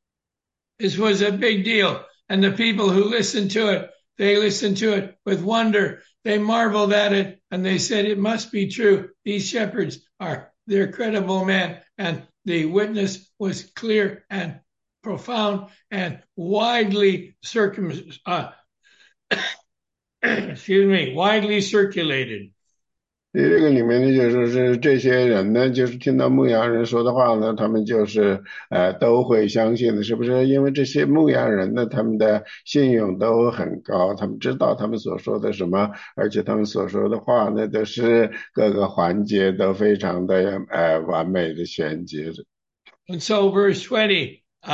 This was a big deal. And the people who listened to it, they listened to it with wonder. They marveled at it and they said, it must be true. These shepherds they're credible men. And the witness was clear and profound and widely widely circulated. 这个里面呢，就是说是这些人呢，就是听到牧羊人说的话呢，他们就是都会相信的，是不是？因为这些牧羊人呢，他们的信用都很高，他们知道他们所说的什么，而且他们所说的话呢，都是各个环节都非常的完美的衔接着。 And so verse 20,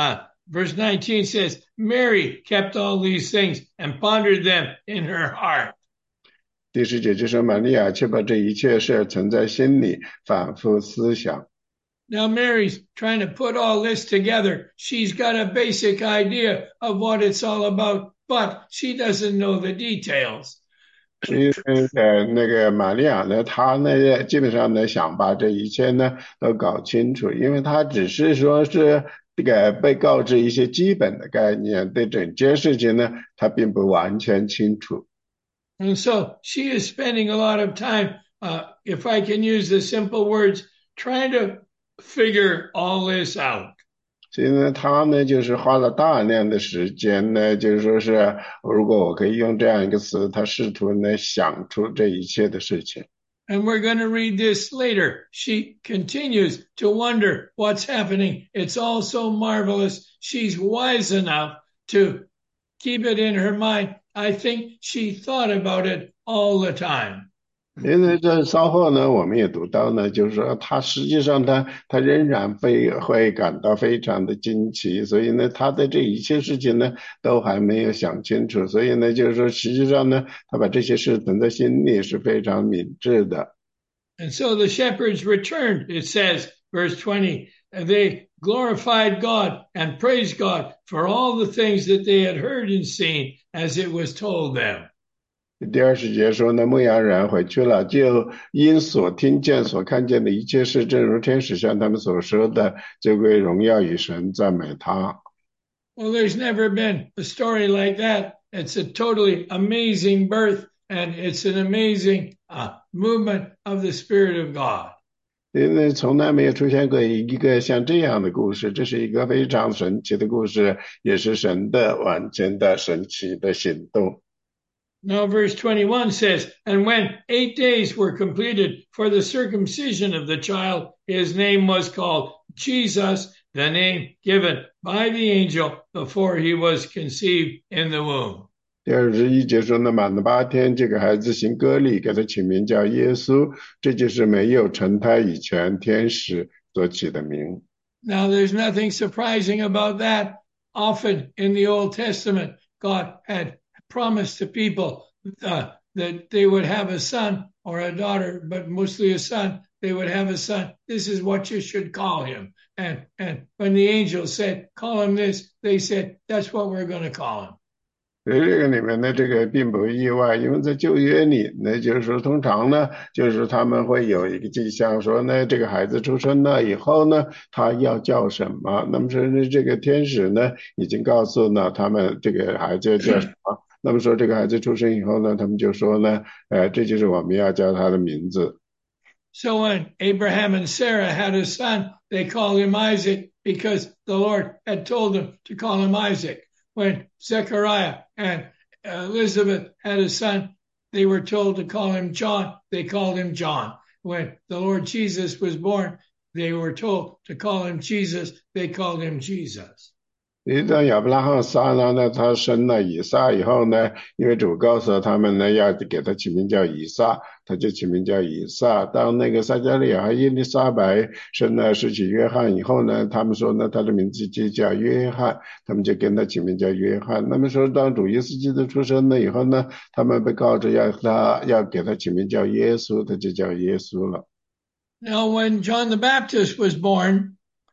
verse 19 says, Mary kept all these things and pondered them in her heart. 第10节就说玛利亚却把这一切事存在心里，反复思想。 Now Mary's trying to put all this together. She's got a basic idea of what it's all about, but she doesn't know the details. 因为那个玛利亚呢，她呢基本上呢想把这一切呢都搞清楚，因为她只是说是这个被告知一些基本的概念，对整件事情呢她并不完全清楚。 And so she is spending a lot of time, if I can use the simple words, trying to figure all this out. 所以呢，他呢就是花了大量的时间呢，就是说是，如果我可以用这样一个词，他试图呢想出这一切的事情。 And we're going to read this later. She continues to wonder what's happening. It's all so marvelous. She's wise enough to keep it in her mind. I think she thought about it all the time. 因为这稍后呢，我们也读到呢，就是说他实际上他仍然会感到非常的惊奇，所以呢，他的这一切事情呢都还没有想清楚，所以呢，就是说实际上呢，他把这些事存在心里是非常明智的。 And so the shepherds returned, it says, verse 20, they glorified God and praised God for all the things that they had heard and seen as it was told them. 第20节说呢，牧羊人回去了，就因所听见、所看见的一切事，正如天使向他们所说的，就归荣耀与神，赞美他。 Well, there's never been a story like that. It's a totally amazing birth, and it's an amazing movement of the Spirit of God. 因为从来没有出现过一个像这样的故事，这是一个非常神奇的故事，也是神的完全的神奇的行动。 Now, verse 21 says, And when 8 days were completed for the circumcision of the child, his name was called Jesus, the name given by the angel before he was conceived in the womb. 第21节说呢，满了8天，这个孩子行割礼，给他起名叫耶稣，这就是没有成胎以前天使所起的名。 Now, there's nothing surprising about that. Often in the Old Testament, God had promised to people that they would have a son or a daughter, but mostly a son. They would have a son. This is what you should call him. And when the angel said, call him this, they said, that's what we're going to call him. 这个里面呢，这个并不意外，因为在旧约里，那就是说，通常呢，就是他们会有一个迹象，说呢，这个孩子出生了以后呢，他要叫什么？那么说这个天使呢，已经告诉了他们这个孩子叫什么。那么说这个孩子出生以后呢，他们就说呢，这就是我们要叫他的名字。 So when Abraham and Sarah had a son, they called him Isaac because the Lord had told them to call him Isaac. When Zechariah and Elizabeth had a son, they were told to call him John. They called him John. When the Lord Jesus was born, they were told to call him Jesus. They called him Jesus. 当亚伯拉罕撒拉呢，他生了以撒以后呢，因为主告诉他们呢，要给他起名叫以撒，他就起名叫以撒。当那个撒迦利亚和伊丽莎白生了施洗约翰以后呢，他们说呢，他的名字就叫约翰，他们就跟他起名叫约翰。那么说，当主耶稣基督出生了以后呢，他们被告知要给他起名叫耶稣，他就叫耶稣了。 Now, when John the Baptist was born,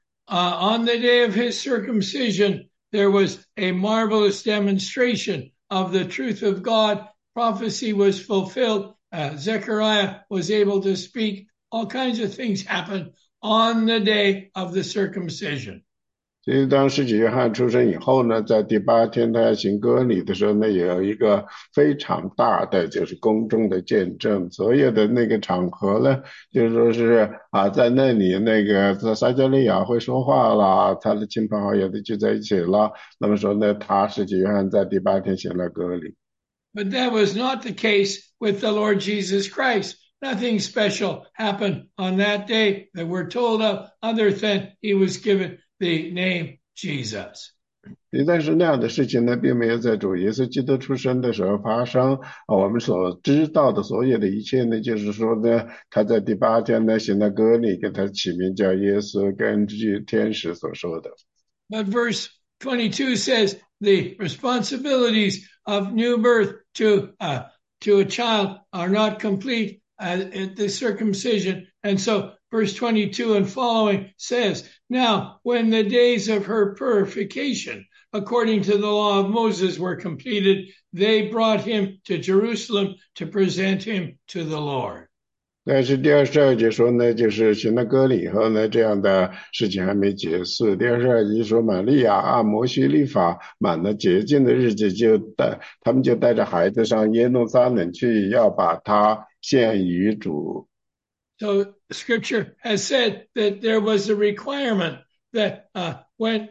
on the day of his circumcision, there was a marvelous demonstration of the truth of God. Prophecy was fulfilled. Zechariah was able to speak. All kinds of things happened on the day of the circumcision. 所以当施洗约翰出生以后呢，在第8天他要行割礼的时候呢，也有一个非常大的就是公众的见证，所有的那个场合呢，就是说是在那里那个撒迦利亚会说话了，他的亲朋好友都聚在一起了，那么说呢，他施洗约翰在第8天行了割礼。 But that was not the case with the Lord Jesus Christ. Nothing special happened on that day that we're told of other than he was given the name Jesus. 但是那样的事情呢，并没有在主耶稣基督出生的时候发生。我们所知道的所有的一切呢，就是说呢，他在第8天呢行了割礼，给他起名叫耶稣，根据天使所说的。 But verse 22 says the responsibilities of new birth to a child are not complete at the circumcision. And so verse 22 and following says, now when the days of her purification, according to the law of Moses, were completed, they brought him to Jerusalem to present him to the Lord. 但是第22节说呢，就是行了割礼以后呢，这样的事情还没结束。第22节说，玛利亚按摩西律法满了洁净的日子，他们就带着孩子上耶路撒冷去，要把他献于主。 So Scripture has said that there was a requirement that when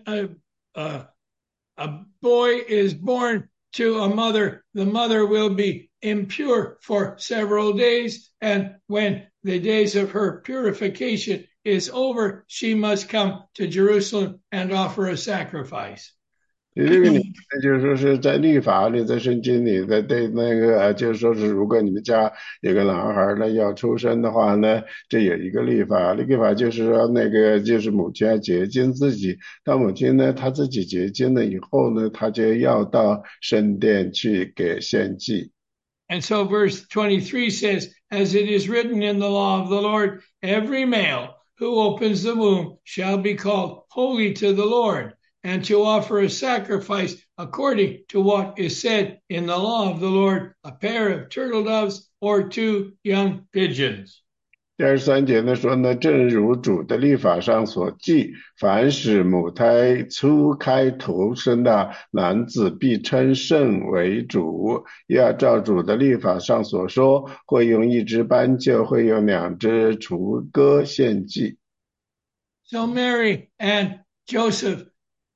a boy is born to a mother, the mother will be impure for several days, and when the days of her purification is over, she must come to Jerusalem and offer a sacrifice. 这个你就是说是在律法里，在圣经里的对那个就是说是如果你们家有个男孩呢要出生的话呢，这有一个律法，律法就是说那个就是母亲要洁净自己，当母亲呢她自己洁净了以后呢，她就要到圣殿去给献祭。 And so verse 23 says, as it is written in the law of the Lord, every male who opens the womb shall be called holy to the Lord, and to offer a sacrifice according to what is said in the law of the Lord, a pair of turtle doves or 2 young pigeons. 第23节呢说呢，正如主的律法上所记，凡使母胎初开头生的男子，必称圣为主，要照主的律法上所说，会用一只斑鸠，会用2只雏鸽献祭。 So Mary and Joseph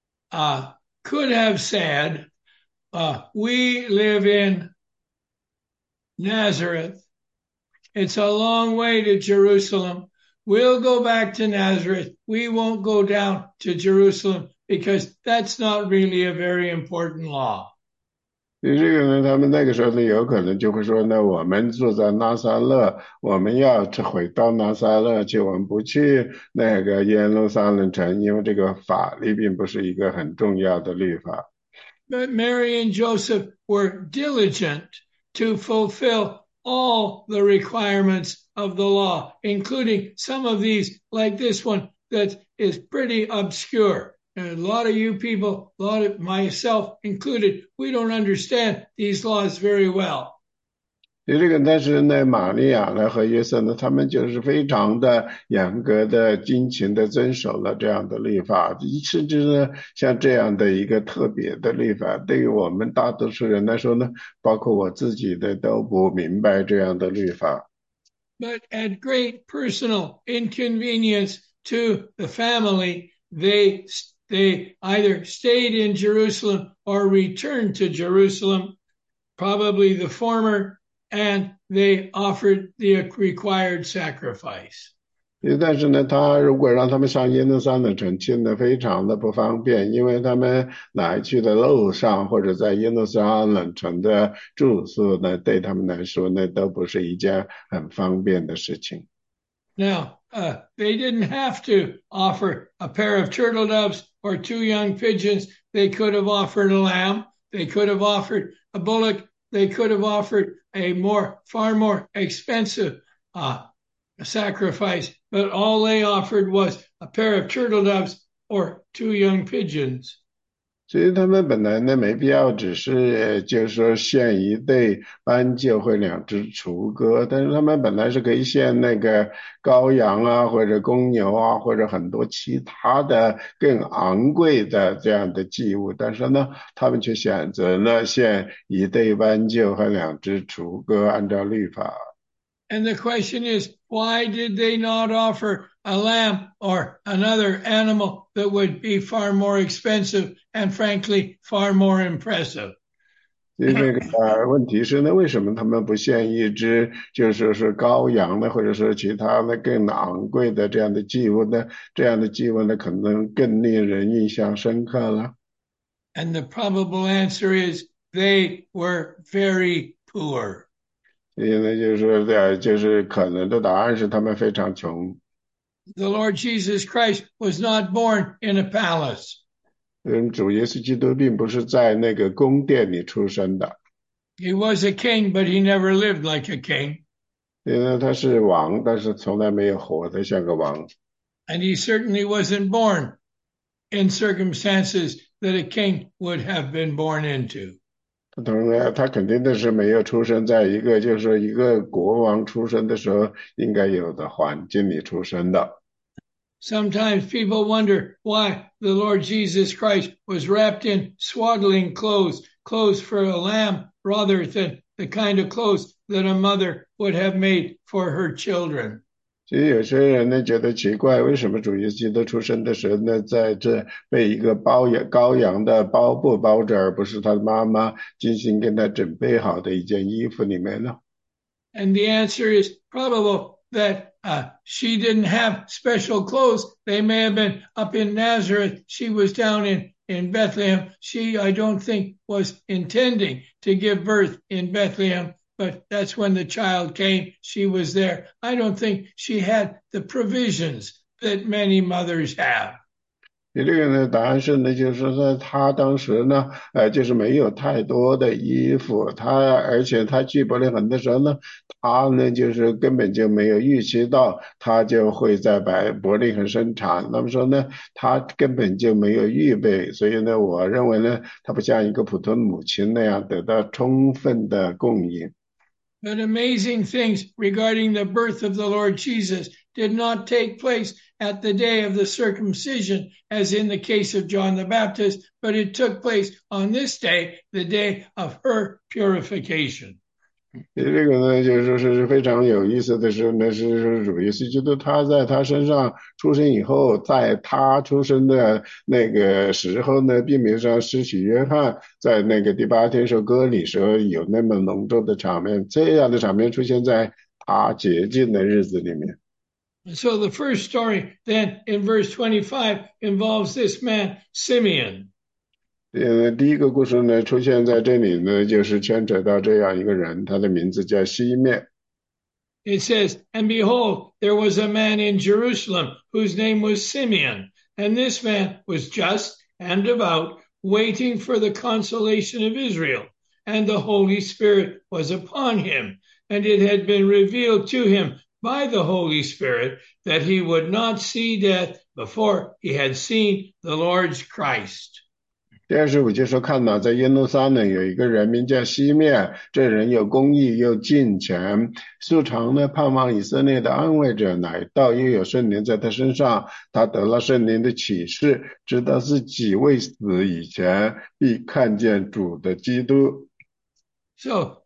could have said, we live in Nazareth. It's a long way to Jerusalem. We'll go back to Nazareth. We won't go down to Jerusalem because that's not really a very important law. 这个呢，他们那个时候呢，有可能就会说呢，我们住在拿撒勒，我们要回到拿撒勒去，我们不去那个耶路撒冷城，因为这个法律并不是一个很重要的律法。 But Mary and Joseph were diligent to fulfill all the requirements of the law, including some of these, like this one, that is pretty obscure. And a lot of you people, a lot of myself included, we don't understand these laws very well. 这个，但是呢，玛利亚呢和约瑟呢，他们就是非常的严格的、精勤的遵守了这样的律法，甚至呢，像这样的一个特别的律法，对于我们大多数人来说呢，包括我自己的都不明白这样的律法。 But at great personal inconvenience to the family, they either stayed in Jerusalem or returned to Jerusalem, probably the former, and they offered the required sacrifice. 但是呢，他如果让他们上耶路撒冷城，去呢非常的不方便，因为他们来去的路上或者在耶路撒冷城的住宿呢，对他们来说呢，都不是一件很方便的事情。 Now, they didn't have to offer a pair of turtle doves or 2 young pigeons. They could have offered a lamb. They could have offered a bullock. They could have offered a far more expensive sacrifice, but all they offered was a pair of turtle doves or 2 young pigeons. 所以他们本来呢没必要，只是就是说献一对斑鸠或2只雏鸽，但是他们本来是可以献那个羔羊啊，或者公牛啊，或者很多其他的更昂贵的这样的祭物，但是呢，他们却选择了献一对斑鸠和2只雏鸽，按照律法。 And the question is, why did they not offer a lamb or another animal that would be far more expensive and frankly far more impressive? 这个问题是呢，为什么他们不献一只就是是羔羊呢，或者说其他的更昂贵的这样的祭物呢？这样的祭物呢，可能更令人印象深刻了。 And the probable answer is they were very poor. 因为就是说，就是可能的答案是他们非常穷。 The Lord Jesus Christ was not born in a palace. 主耶稣基督并不是在那个宫殿里出生的， He was a king, but he never lived like a king. 因为他是王，但是从来没有活得像个王。 And he certainly wasn't born in circumstances that a king would have been born into. 当然，他肯定的是没有出生在一个就是一个国王出生的时候应该有的环境里出生的。 Sometimes people wonder why the Lord Jesus Christ was wrapped in swaddling clothes, clothes for a lamb, rather than the kind of clothes that a mother would have made for her children. 其实有些人呢觉得奇怪，为什么主耶稣基督出生的时候呢，在这被一个羔羊的包布包着，而不是他的妈妈精心给他准备好的一件衣服里面呢？ And the answer is probable that she didn't have special clothes. They may have been up in Nazareth. She was down in Bethlehem. She, I don't think, was intending to give birth in Bethlehem, but that's when the child came. She was there. I don't think she had the provisions that many mothers have. 这个呢，答案是呢，就是说他当时呢，就是没有太多的衣服，而且他去伯利恒的时候呢，他呢就是根本就没有预期到他就会在伯利恒生产，那么说呢，他根本就没有预备，所以呢，我认为呢，他不像一个普通母亲那样得到充分的供应。 But amazing things regarding the birth of the Lord Jesus did not take place at the day of the circumcision, as in the case of John the Baptist, but it took place on this day, the day of her purification. 这个呢，就是说是非常有意思的是呢，是主耶稣基督他在他身上出生以后，在他出生的那个时候呢，并没有像施洗约翰在那个第八天受割礼时候有那么隆重的场面，这样的场面出现在他洁净的日子里面。 So the first story then in verse 25 involves this man, Simeon. 第一个故事呢，出现在这里呢，就是牵扯到这样一个人，他的名字叫西面。 It says, And behold, there was a man in Jerusalem whose name was Simeon, and this man was just and devout, waiting for the consolation of Israel. And the Holy Spirit was upon him, and it had been revealed to him by the Holy Spirit that he would not see death before he had seen the Lord's Christ. 第25节说，看到在耶路撒冷有一个人名叫西面，这人有公义又敬虔，素常呢盼望以色列的安慰者来到，又有圣灵在他身上，他得了圣灵的启示，知道自己未死以前必看见主的基督。 So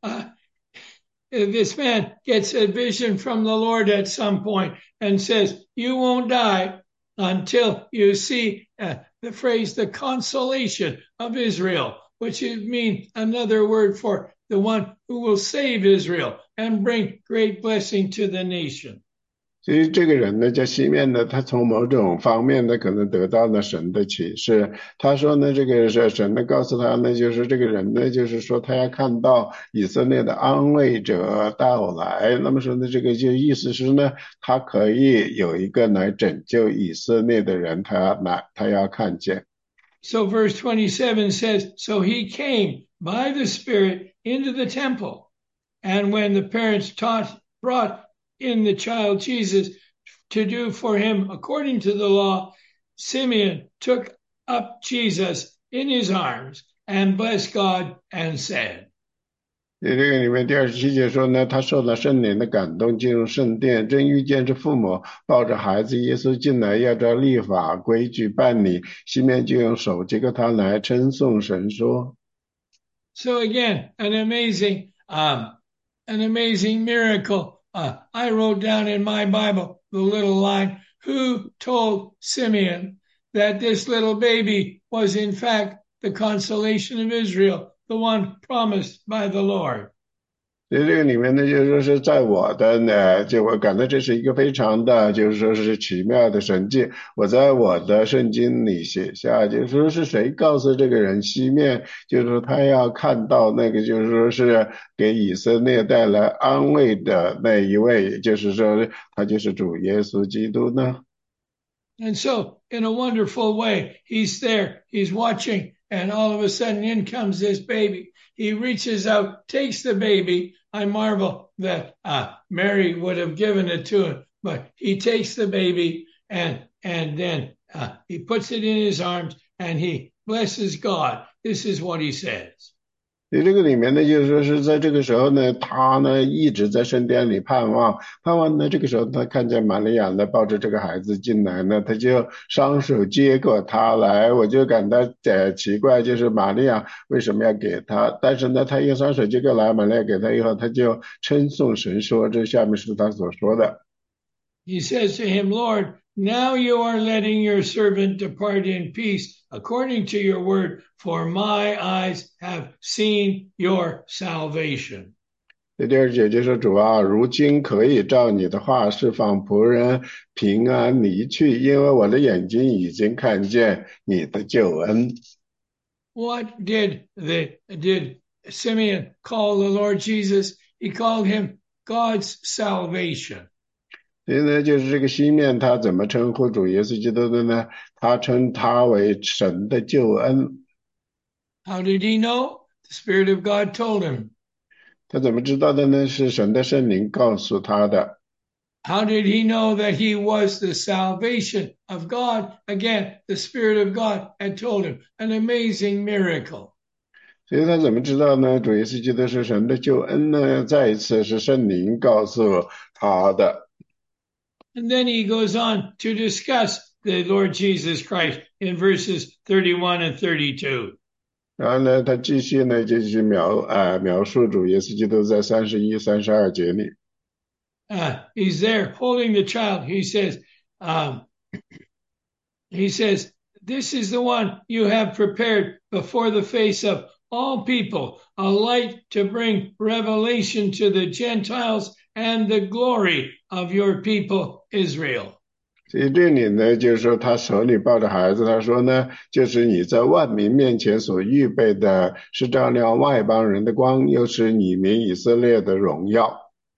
this man gets a vision from the Lord at some point and says, You won't die until you see the phrase, the consolation of Israel, which means another word for the one who will save Israel and bring great blessing to the nation. 所以这个人呢，叫西面呢，他从某种方面呢，可能得到了神的启示。他说呢，这个是神呢告诉他呢，就是这个人呢，就是说他要看到以色列的安慰者到来。那么说呢，这个就意思是呢，他可以有一个来拯救以色列的人，他要看见。 So verse 27 says, So he came by the Spirit into the temple. And when the parents brought in the child Jesus to do for him according to the law, Simeon took up Jesus in his arms and blessed God and said. 这个里面第27节说呢，他受了圣灵的感动，进入圣殿，正遇见是父母抱着孩子耶稣进来，要照律法规矩办理，西面就用手接过他来，称颂神说。 So again, an amazing miracle. I wrote down in my Bible the little line, who told Simeon that this little baby was in fact the consolation of Israel, the one promised by the Lord. 在这个里面呢，就是说是在我的呢，就我感到这是一个非常的，就是说是奇妙的神迹。我在我的圣经里写下，就是说是谁告诉这个人西面，就是说他要看到那个，就是说是给以色列带来安慰的那一位，就是说他就是主耶稣基督呢。 And so, in a wonderful way, he's there, he's watching, and all of a sudden in comes this baby. He reaches out, takes the baby. I marvel that Mary would have given it to him, but he takes the baby and then he puts it in his arms and he blesses God. This is what he says. 所以这个里面呢，就是说是在这个时候呢，他呢一直在圣殿里盼望，盼望呢这个时候他看见玛利亚呢抱着这个孩子进来呢，他就双手接过他来，我就感到奇怪，就是玛利亚为什么要给他？但是呢，他一双手接过来，玛利亚给他以后，他就称颂神说，这下面是他所说的。 He says to him, Lord, now you are letting your servant depart in peace according to your word, for my eyes have seen your salvation. 第二节就说主啊，如今可以照你的话释放仆人平安离去，因为我的眼睛已经看见你的救恩。 What did Simeon call the Lord Jesus? He called him God's salvation. 所以呢，就是这个西面他怎么称呼主耶稣基督的呢？他称他为神的救恩。 How did he know? The Spirit of God told him. 他怎么知道的呢？是神的圣灵告诉他的。 How did he know that he was the salvation of God? Again, the Spirit of God had told him an amazing miracle. 所以他怎么知道呢？主耶稣基督是神的救恩呢？再一次是圣灵告诉他的。 And then he goes on to discuss the Lord Jesus Christ in verses 31 and 32. 然后呢，他继续描述主耶稣基督在31、32节里。 He's there holding the child. He says, this is the one you have prepared before the face of all people, a light to bring revelation to the Gentiles and the glory of your people Israel. 所以这里呢，就是说他手里抱着孩子，他说呢，就是你在万民面前所预备的，是照亮外邦人的光，又是你民以色列的荣耀。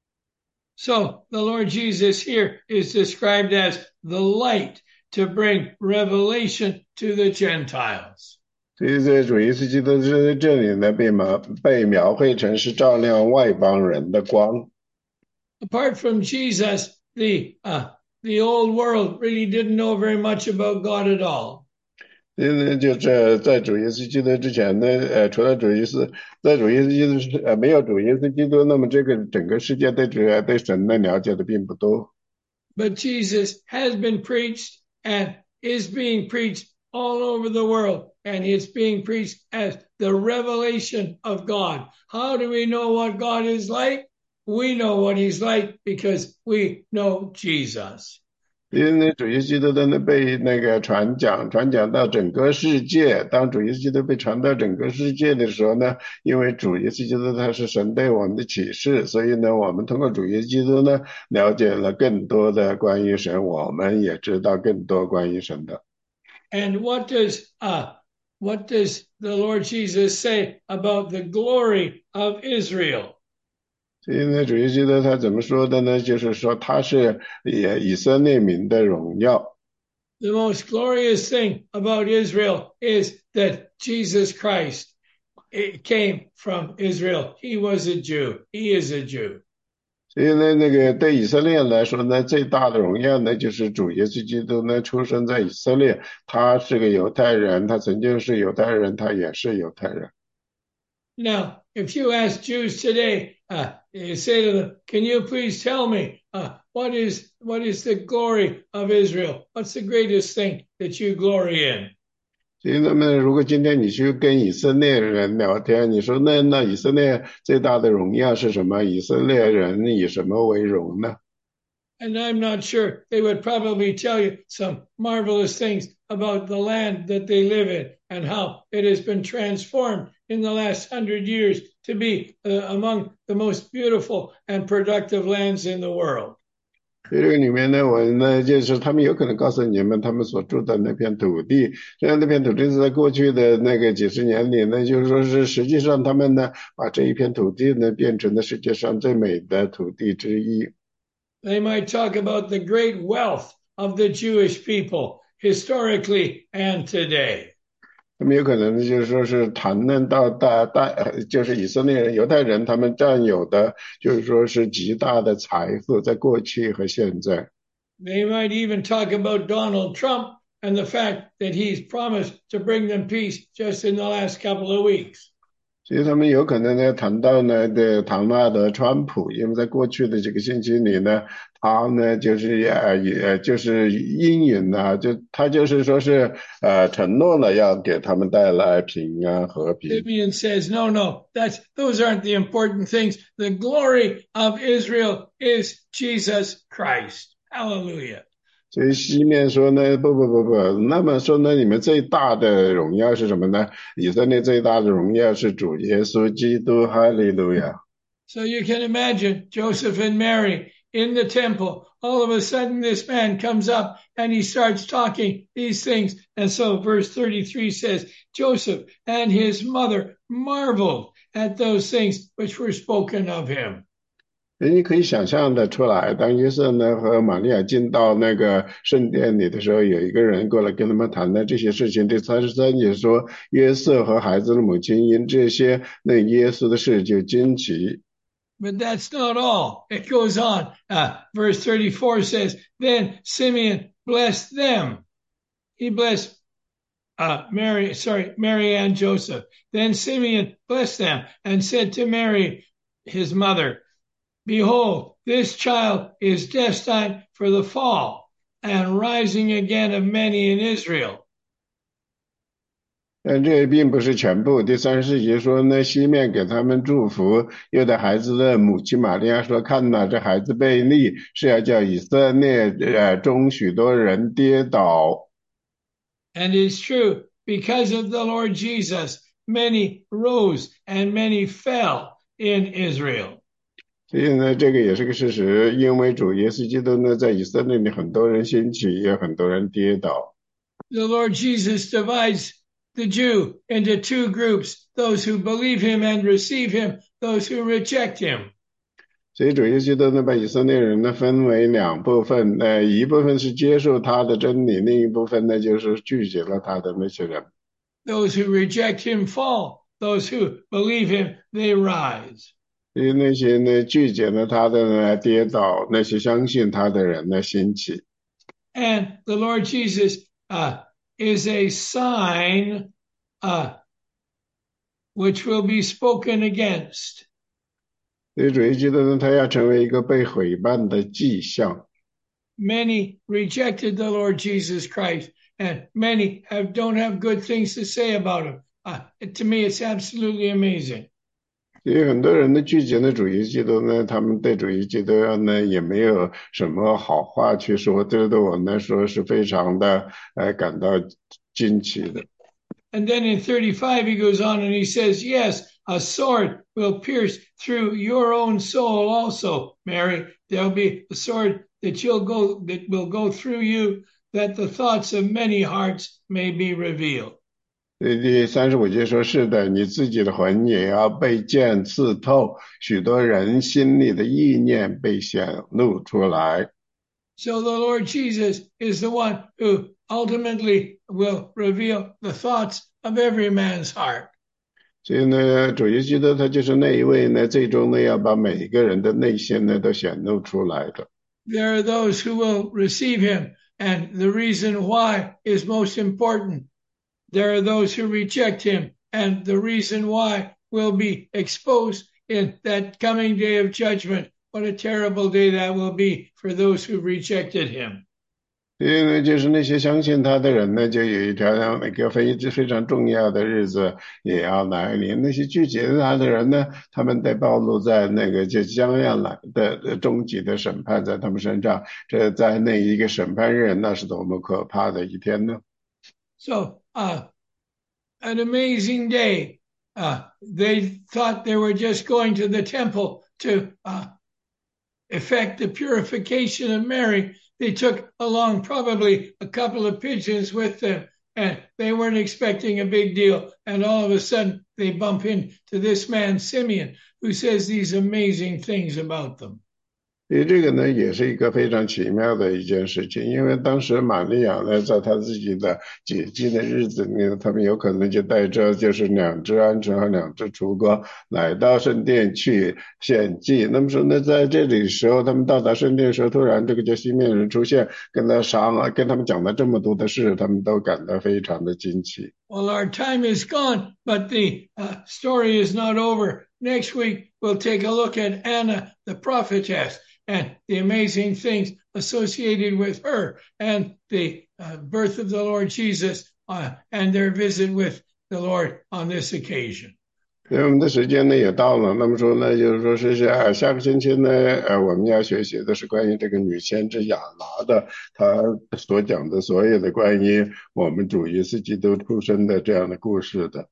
So the Lord Jesus here is described as the light to bring revelation to the Gentiles. 所以在主耶稣基督这里呢，被描绘成是照亮外邦人的光。 Apart from Jesus, the old world really didn't know very much about God at all. 所以呢，就是在主耶稣基督之前呢，除了主耶稣，在主耶稣基督没有主耶稣基督，那么这个整个世界对神的了解的并不多。 But Jesus has been preached and is being preached all over the world, and it's being preached as the revelation of God. How do we know what God is like? We know what he's like because we know Jesus. 因为呢，主耶稣基督的呢被传讲到整个世界。当主耶稣基督被传到整个世界的时候呢，因为主耶稣基督他是神对我们的启示，所以呢，我们通过主耶稣基督呢，了解了更多的关于神，我们也知道更多关于神的。 And what does the Lord Jesus say about the glory of Israel? 所以呢，主耶稣基督他怎么说的呢？就是说他是以色列民的荣耀。 The most glorious thing about Israel is that Jesus Christ came from Israel. He was a Jew. He is a Jew. 所以呢，对以色列来说呢，最大的荣耀呢，就是主耶稣基督呢出生在以色列，他是个犹太人，他曾经是犹太人，他也是犹太人。 Now, if you ask Jews today, you say to them, "Can you please tell me what is the glory of Israel? What's the greatest thing that you glory in?" 所以那么，如果今天你去跟以色列人聊天，你说那以色列最大的荣耀是什么？以色列人以什么为荣呢？ And I'm not sure. They would probably tell you some marvelous things about the land that they live in and how it has been transformed in the last 100 years to be among the most beautiful and productive lands in the world. 这个里面呢，我呢就是他们有可能告诉你们，他们所住的那片土地，虽然那片土地是在过去的几十年里呢，就是说是实际上他们呢把这一片土地呢变成了世界上最美的土地之一。 They might talk about the great wealth of the Jewish people historically and today. 他们有可能就是说是谈论到就是以色列人、犹太人他们占有的，就是说是极大的财富，在过去和现在。 They might even talk about Donald Trump and the fact that he's promised to bring them peace just in the last couple of weeks. 所以他们有可能呢谈到呢的唐纳德·川普，因为在过去的几个星期里呢，他呢就是就是阴影呢，他就是说是承诺了要给他们带来平安和平。 Simeon says, no, those aren't the important things. The glory of Israel is Jesus Christ. Hallelujah. 所以西面说呢，不，那么说呢，你们最大的荣耀是什么呢？以色列最大的荣耀是主耶稣基督，哈利路亚。 So you can imagine Joseph and Mary in the temple. All of a sudden, this man comes up and he starts talking these things. And so verse 33 says, Joseph and his mother marveled at those things which were spoken of him. 你可以想象的出来，当约瑟呢和玛利亚进到那个圣殿里的时候，有一个人过来跟他们谈的这些事情。第33节说，约瑟和孩子的母亲因这些那耶稣的事就惊奇。 But that's not all. It goes on. Verse 34 says, Then Simeon blessed them. He blessed Mary and Joseph. Then Simeon blessed them and said to Mary, his mother, Behold, this child is destined for the fall and rising again of many in Israel. 但这并不是全部。第34节说呢，西面给他们祝福，又对孩子的母亲玛利亚说：“看哪，这孩子被立，是要叫以色列中许多人跌倒。” And it's true, because of the Lord Jesus, many rose and many fell in Israel. 所以呢，这个也是个事实，因为主耶稣基督呢，在以色列里很多人兴起，也很多人跌倒。 The Lord Jesus divides the Jew into two groups, those who believe him and receive him, those who reject him. 所以主耶稣基督呢，把以色列人呢分为两部分，一部分是接受他的真理，另一部分呢就是拒绝了他的那些人。 Those who reject him fall, those who believe him, they rise. 所以那些呢拒绝了他的呢跌倒，那些相信他的人呢兴起。 And the Lord Jesus is a sign which will be spoken against. 所以主耶稣基督呢，他要成为一个被毁谤的迹象。 Many rejected the Lord Jesus Christ, and many don't have good things to say about him. To me, it's absolutely amazing. 所以很多人呢拒绝了主耶稣基督呢，他们对主耶稣基督呢也没有什么好话去说，这对我来说是非常的感到惊奇的。 And then in 35 he goes on and he says, Yes, a sword will pierce through your own soul also, Mary. There'll be a sword that will go through you, that the thoughts of many hearts may be revealed. 第35节说，是的，你自己的魂也要被剑刺透，许多人心里的意念被显露出来。 So the Lord Jesus is the one who ultimately will reveal the thoughts of every man's heart. 所以呢，主耶稣基督他就是那一位呢，最终呢要把每一个人的内心呢都显露出来的。 There are those who will receive him, and the reason why is most important. There are those who reject him, and the reason why will be exposed in that coming day of judgment. What a terrible day that will be for those who rejected him. 所以呢，就是那些相信他的人呢，就有一个非常重要的日子也要来临。那些拒绝他的人呢，他们得暴露在那个就将要来的终极的审判在他们身上。这在那一个审判日，那是多么可怕的一天呢？ So, an amazing day. They thought they were just going to the temple to effect the purification of Mary. They took along probably a couple of pigeons with them, and they weren't expecting a big deal. And all of a sudden, they bump into this man, Simeon, who says these amazing things about them. 所以这个呢，也是一个非常奇妙的一件事情，因为当时玛利亚呢，在她自己的解禁的日子里面，他们有可能就带着就是两只鹌鹑和两只雏鸽来到圣殿去献祭。那么说呢，在这里时候，他们到达圣殿的时候，突然这个叫西面人出现，跟他们讲了这么多的事，他们都感到非常的惊奇。 Well, our time is gone, but the story is not over. Next week, we'll take a look at Anna, the prophetess, and the amazing things associated with her and the birth of the Lord Jesus and their visit with the Lord on this occasion. 所以我们的时间呢也到了，那么说呢，就是说是下个星期呢，我们要学习的是关于这个女先知亚拿的，她所讲的所有的关于我们主耶稣基督出生的这样的故事的。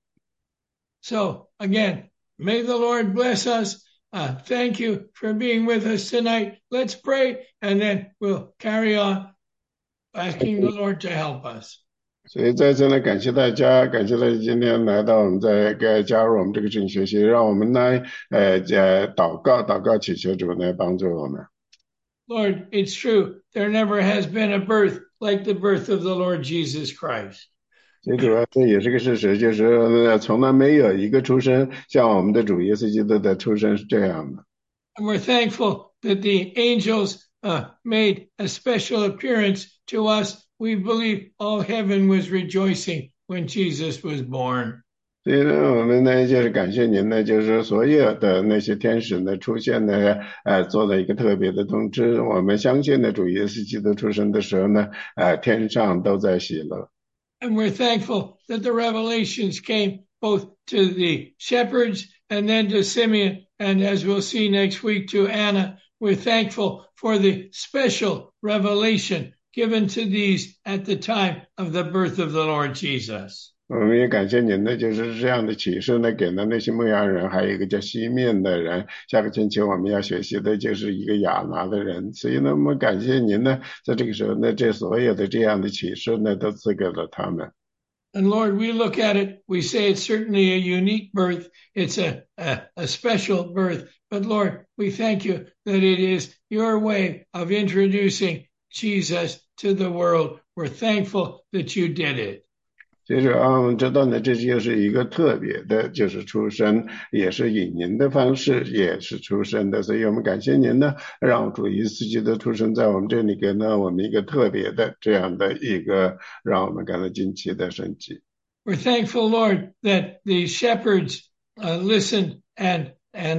So again, may the Lord bless us. Thank you for being with us tonight. Let's pray, and then we'll carry on asking the Lord to help us. 所以再次呢，感谢大家，感谢大家今天来到我们加入我们这个正学习，让我们呢，祷告祈求主来帮助我们。 Lord, it's true. There never has been a birth like the birth of the Lord Jesus Christ. 最主要这也是个事实，就是从来没有一个出生像我们的主耶稣基督的出生是这样的。 And we're thankful that the angels made a special appearance to us. We believe all heaven was rejoicing when Jesus was born. 所以呢，我们呢就是感谢您呢，就是所有的那些天使呢出现呢，做了一个特别的通知。我们相信呢，主耶稣基督出生的时候呢，天上都在喜乐。 And we're thankful that the revelations came both to the shepherds and then to Simeon. And as we'll see next week, to Anna. We're thankful for the special revelation given to these at the time of the birth of the Lord Jesus. 我们也感谢您呢，就是这样的启示呢，给了那些牧羊人，还有一个叫西面的人。下个星期我们要学习的就是一个亚拿的人，所以呢，我们感谢您呢，在这个时候呢，这所有的这样的启示呢，都赐给了他们。 And Lord, we look at it, we say it's certainly a unique birth. It's a special birth. But Lord, we thank you that it is your way of introducing Jesus to the world. We're thankful that you did it. 其实啊，我们知道呢，这就是一个特别的，就是出生，也是以您的方式，也是出生的，所以我们感谢您呢，让主耶稣基督出生在我们这里，给了我们一个特别的这样的一个让我们感到惊奇的神迹。 We're thankful, Lord, that the shepherds listened and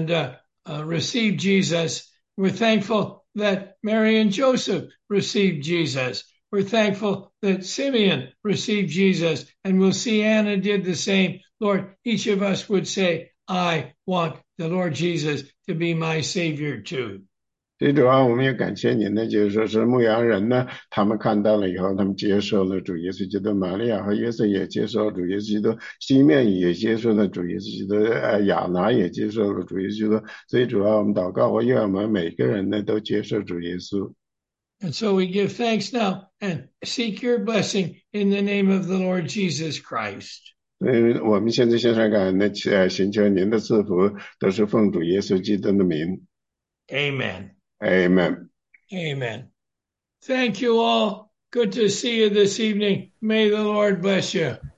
received Jesus. We're thankful that Mary and Joseph received Jesus. We're thankful that Simeon received Jesus, and we'll see Anna did the same. Lord, each of us would say, I want the Lord Jesus to be my Savior too. 最主要我们也感谢您呢，就是说是牧羊人呢，他们看到了以后，他们接受了主耶稣基督，玛利亚和约瑟也接受了主耶稣基督，西面也接受了主耶稣基督，亚拿也接受了主耶稣基督。所以主要我们祷告，我愿我们每个人呢都接受主耶稣。 And so we give thanks now and seek your blessing in the name of the Lord Jesus Christ. 我们现在献上感恩的寻求您的赐福，都是奉主耶稣基督的名。 Amen. Amen. Amen. Thank you all. Good to see you this evening. May the Lord bless you.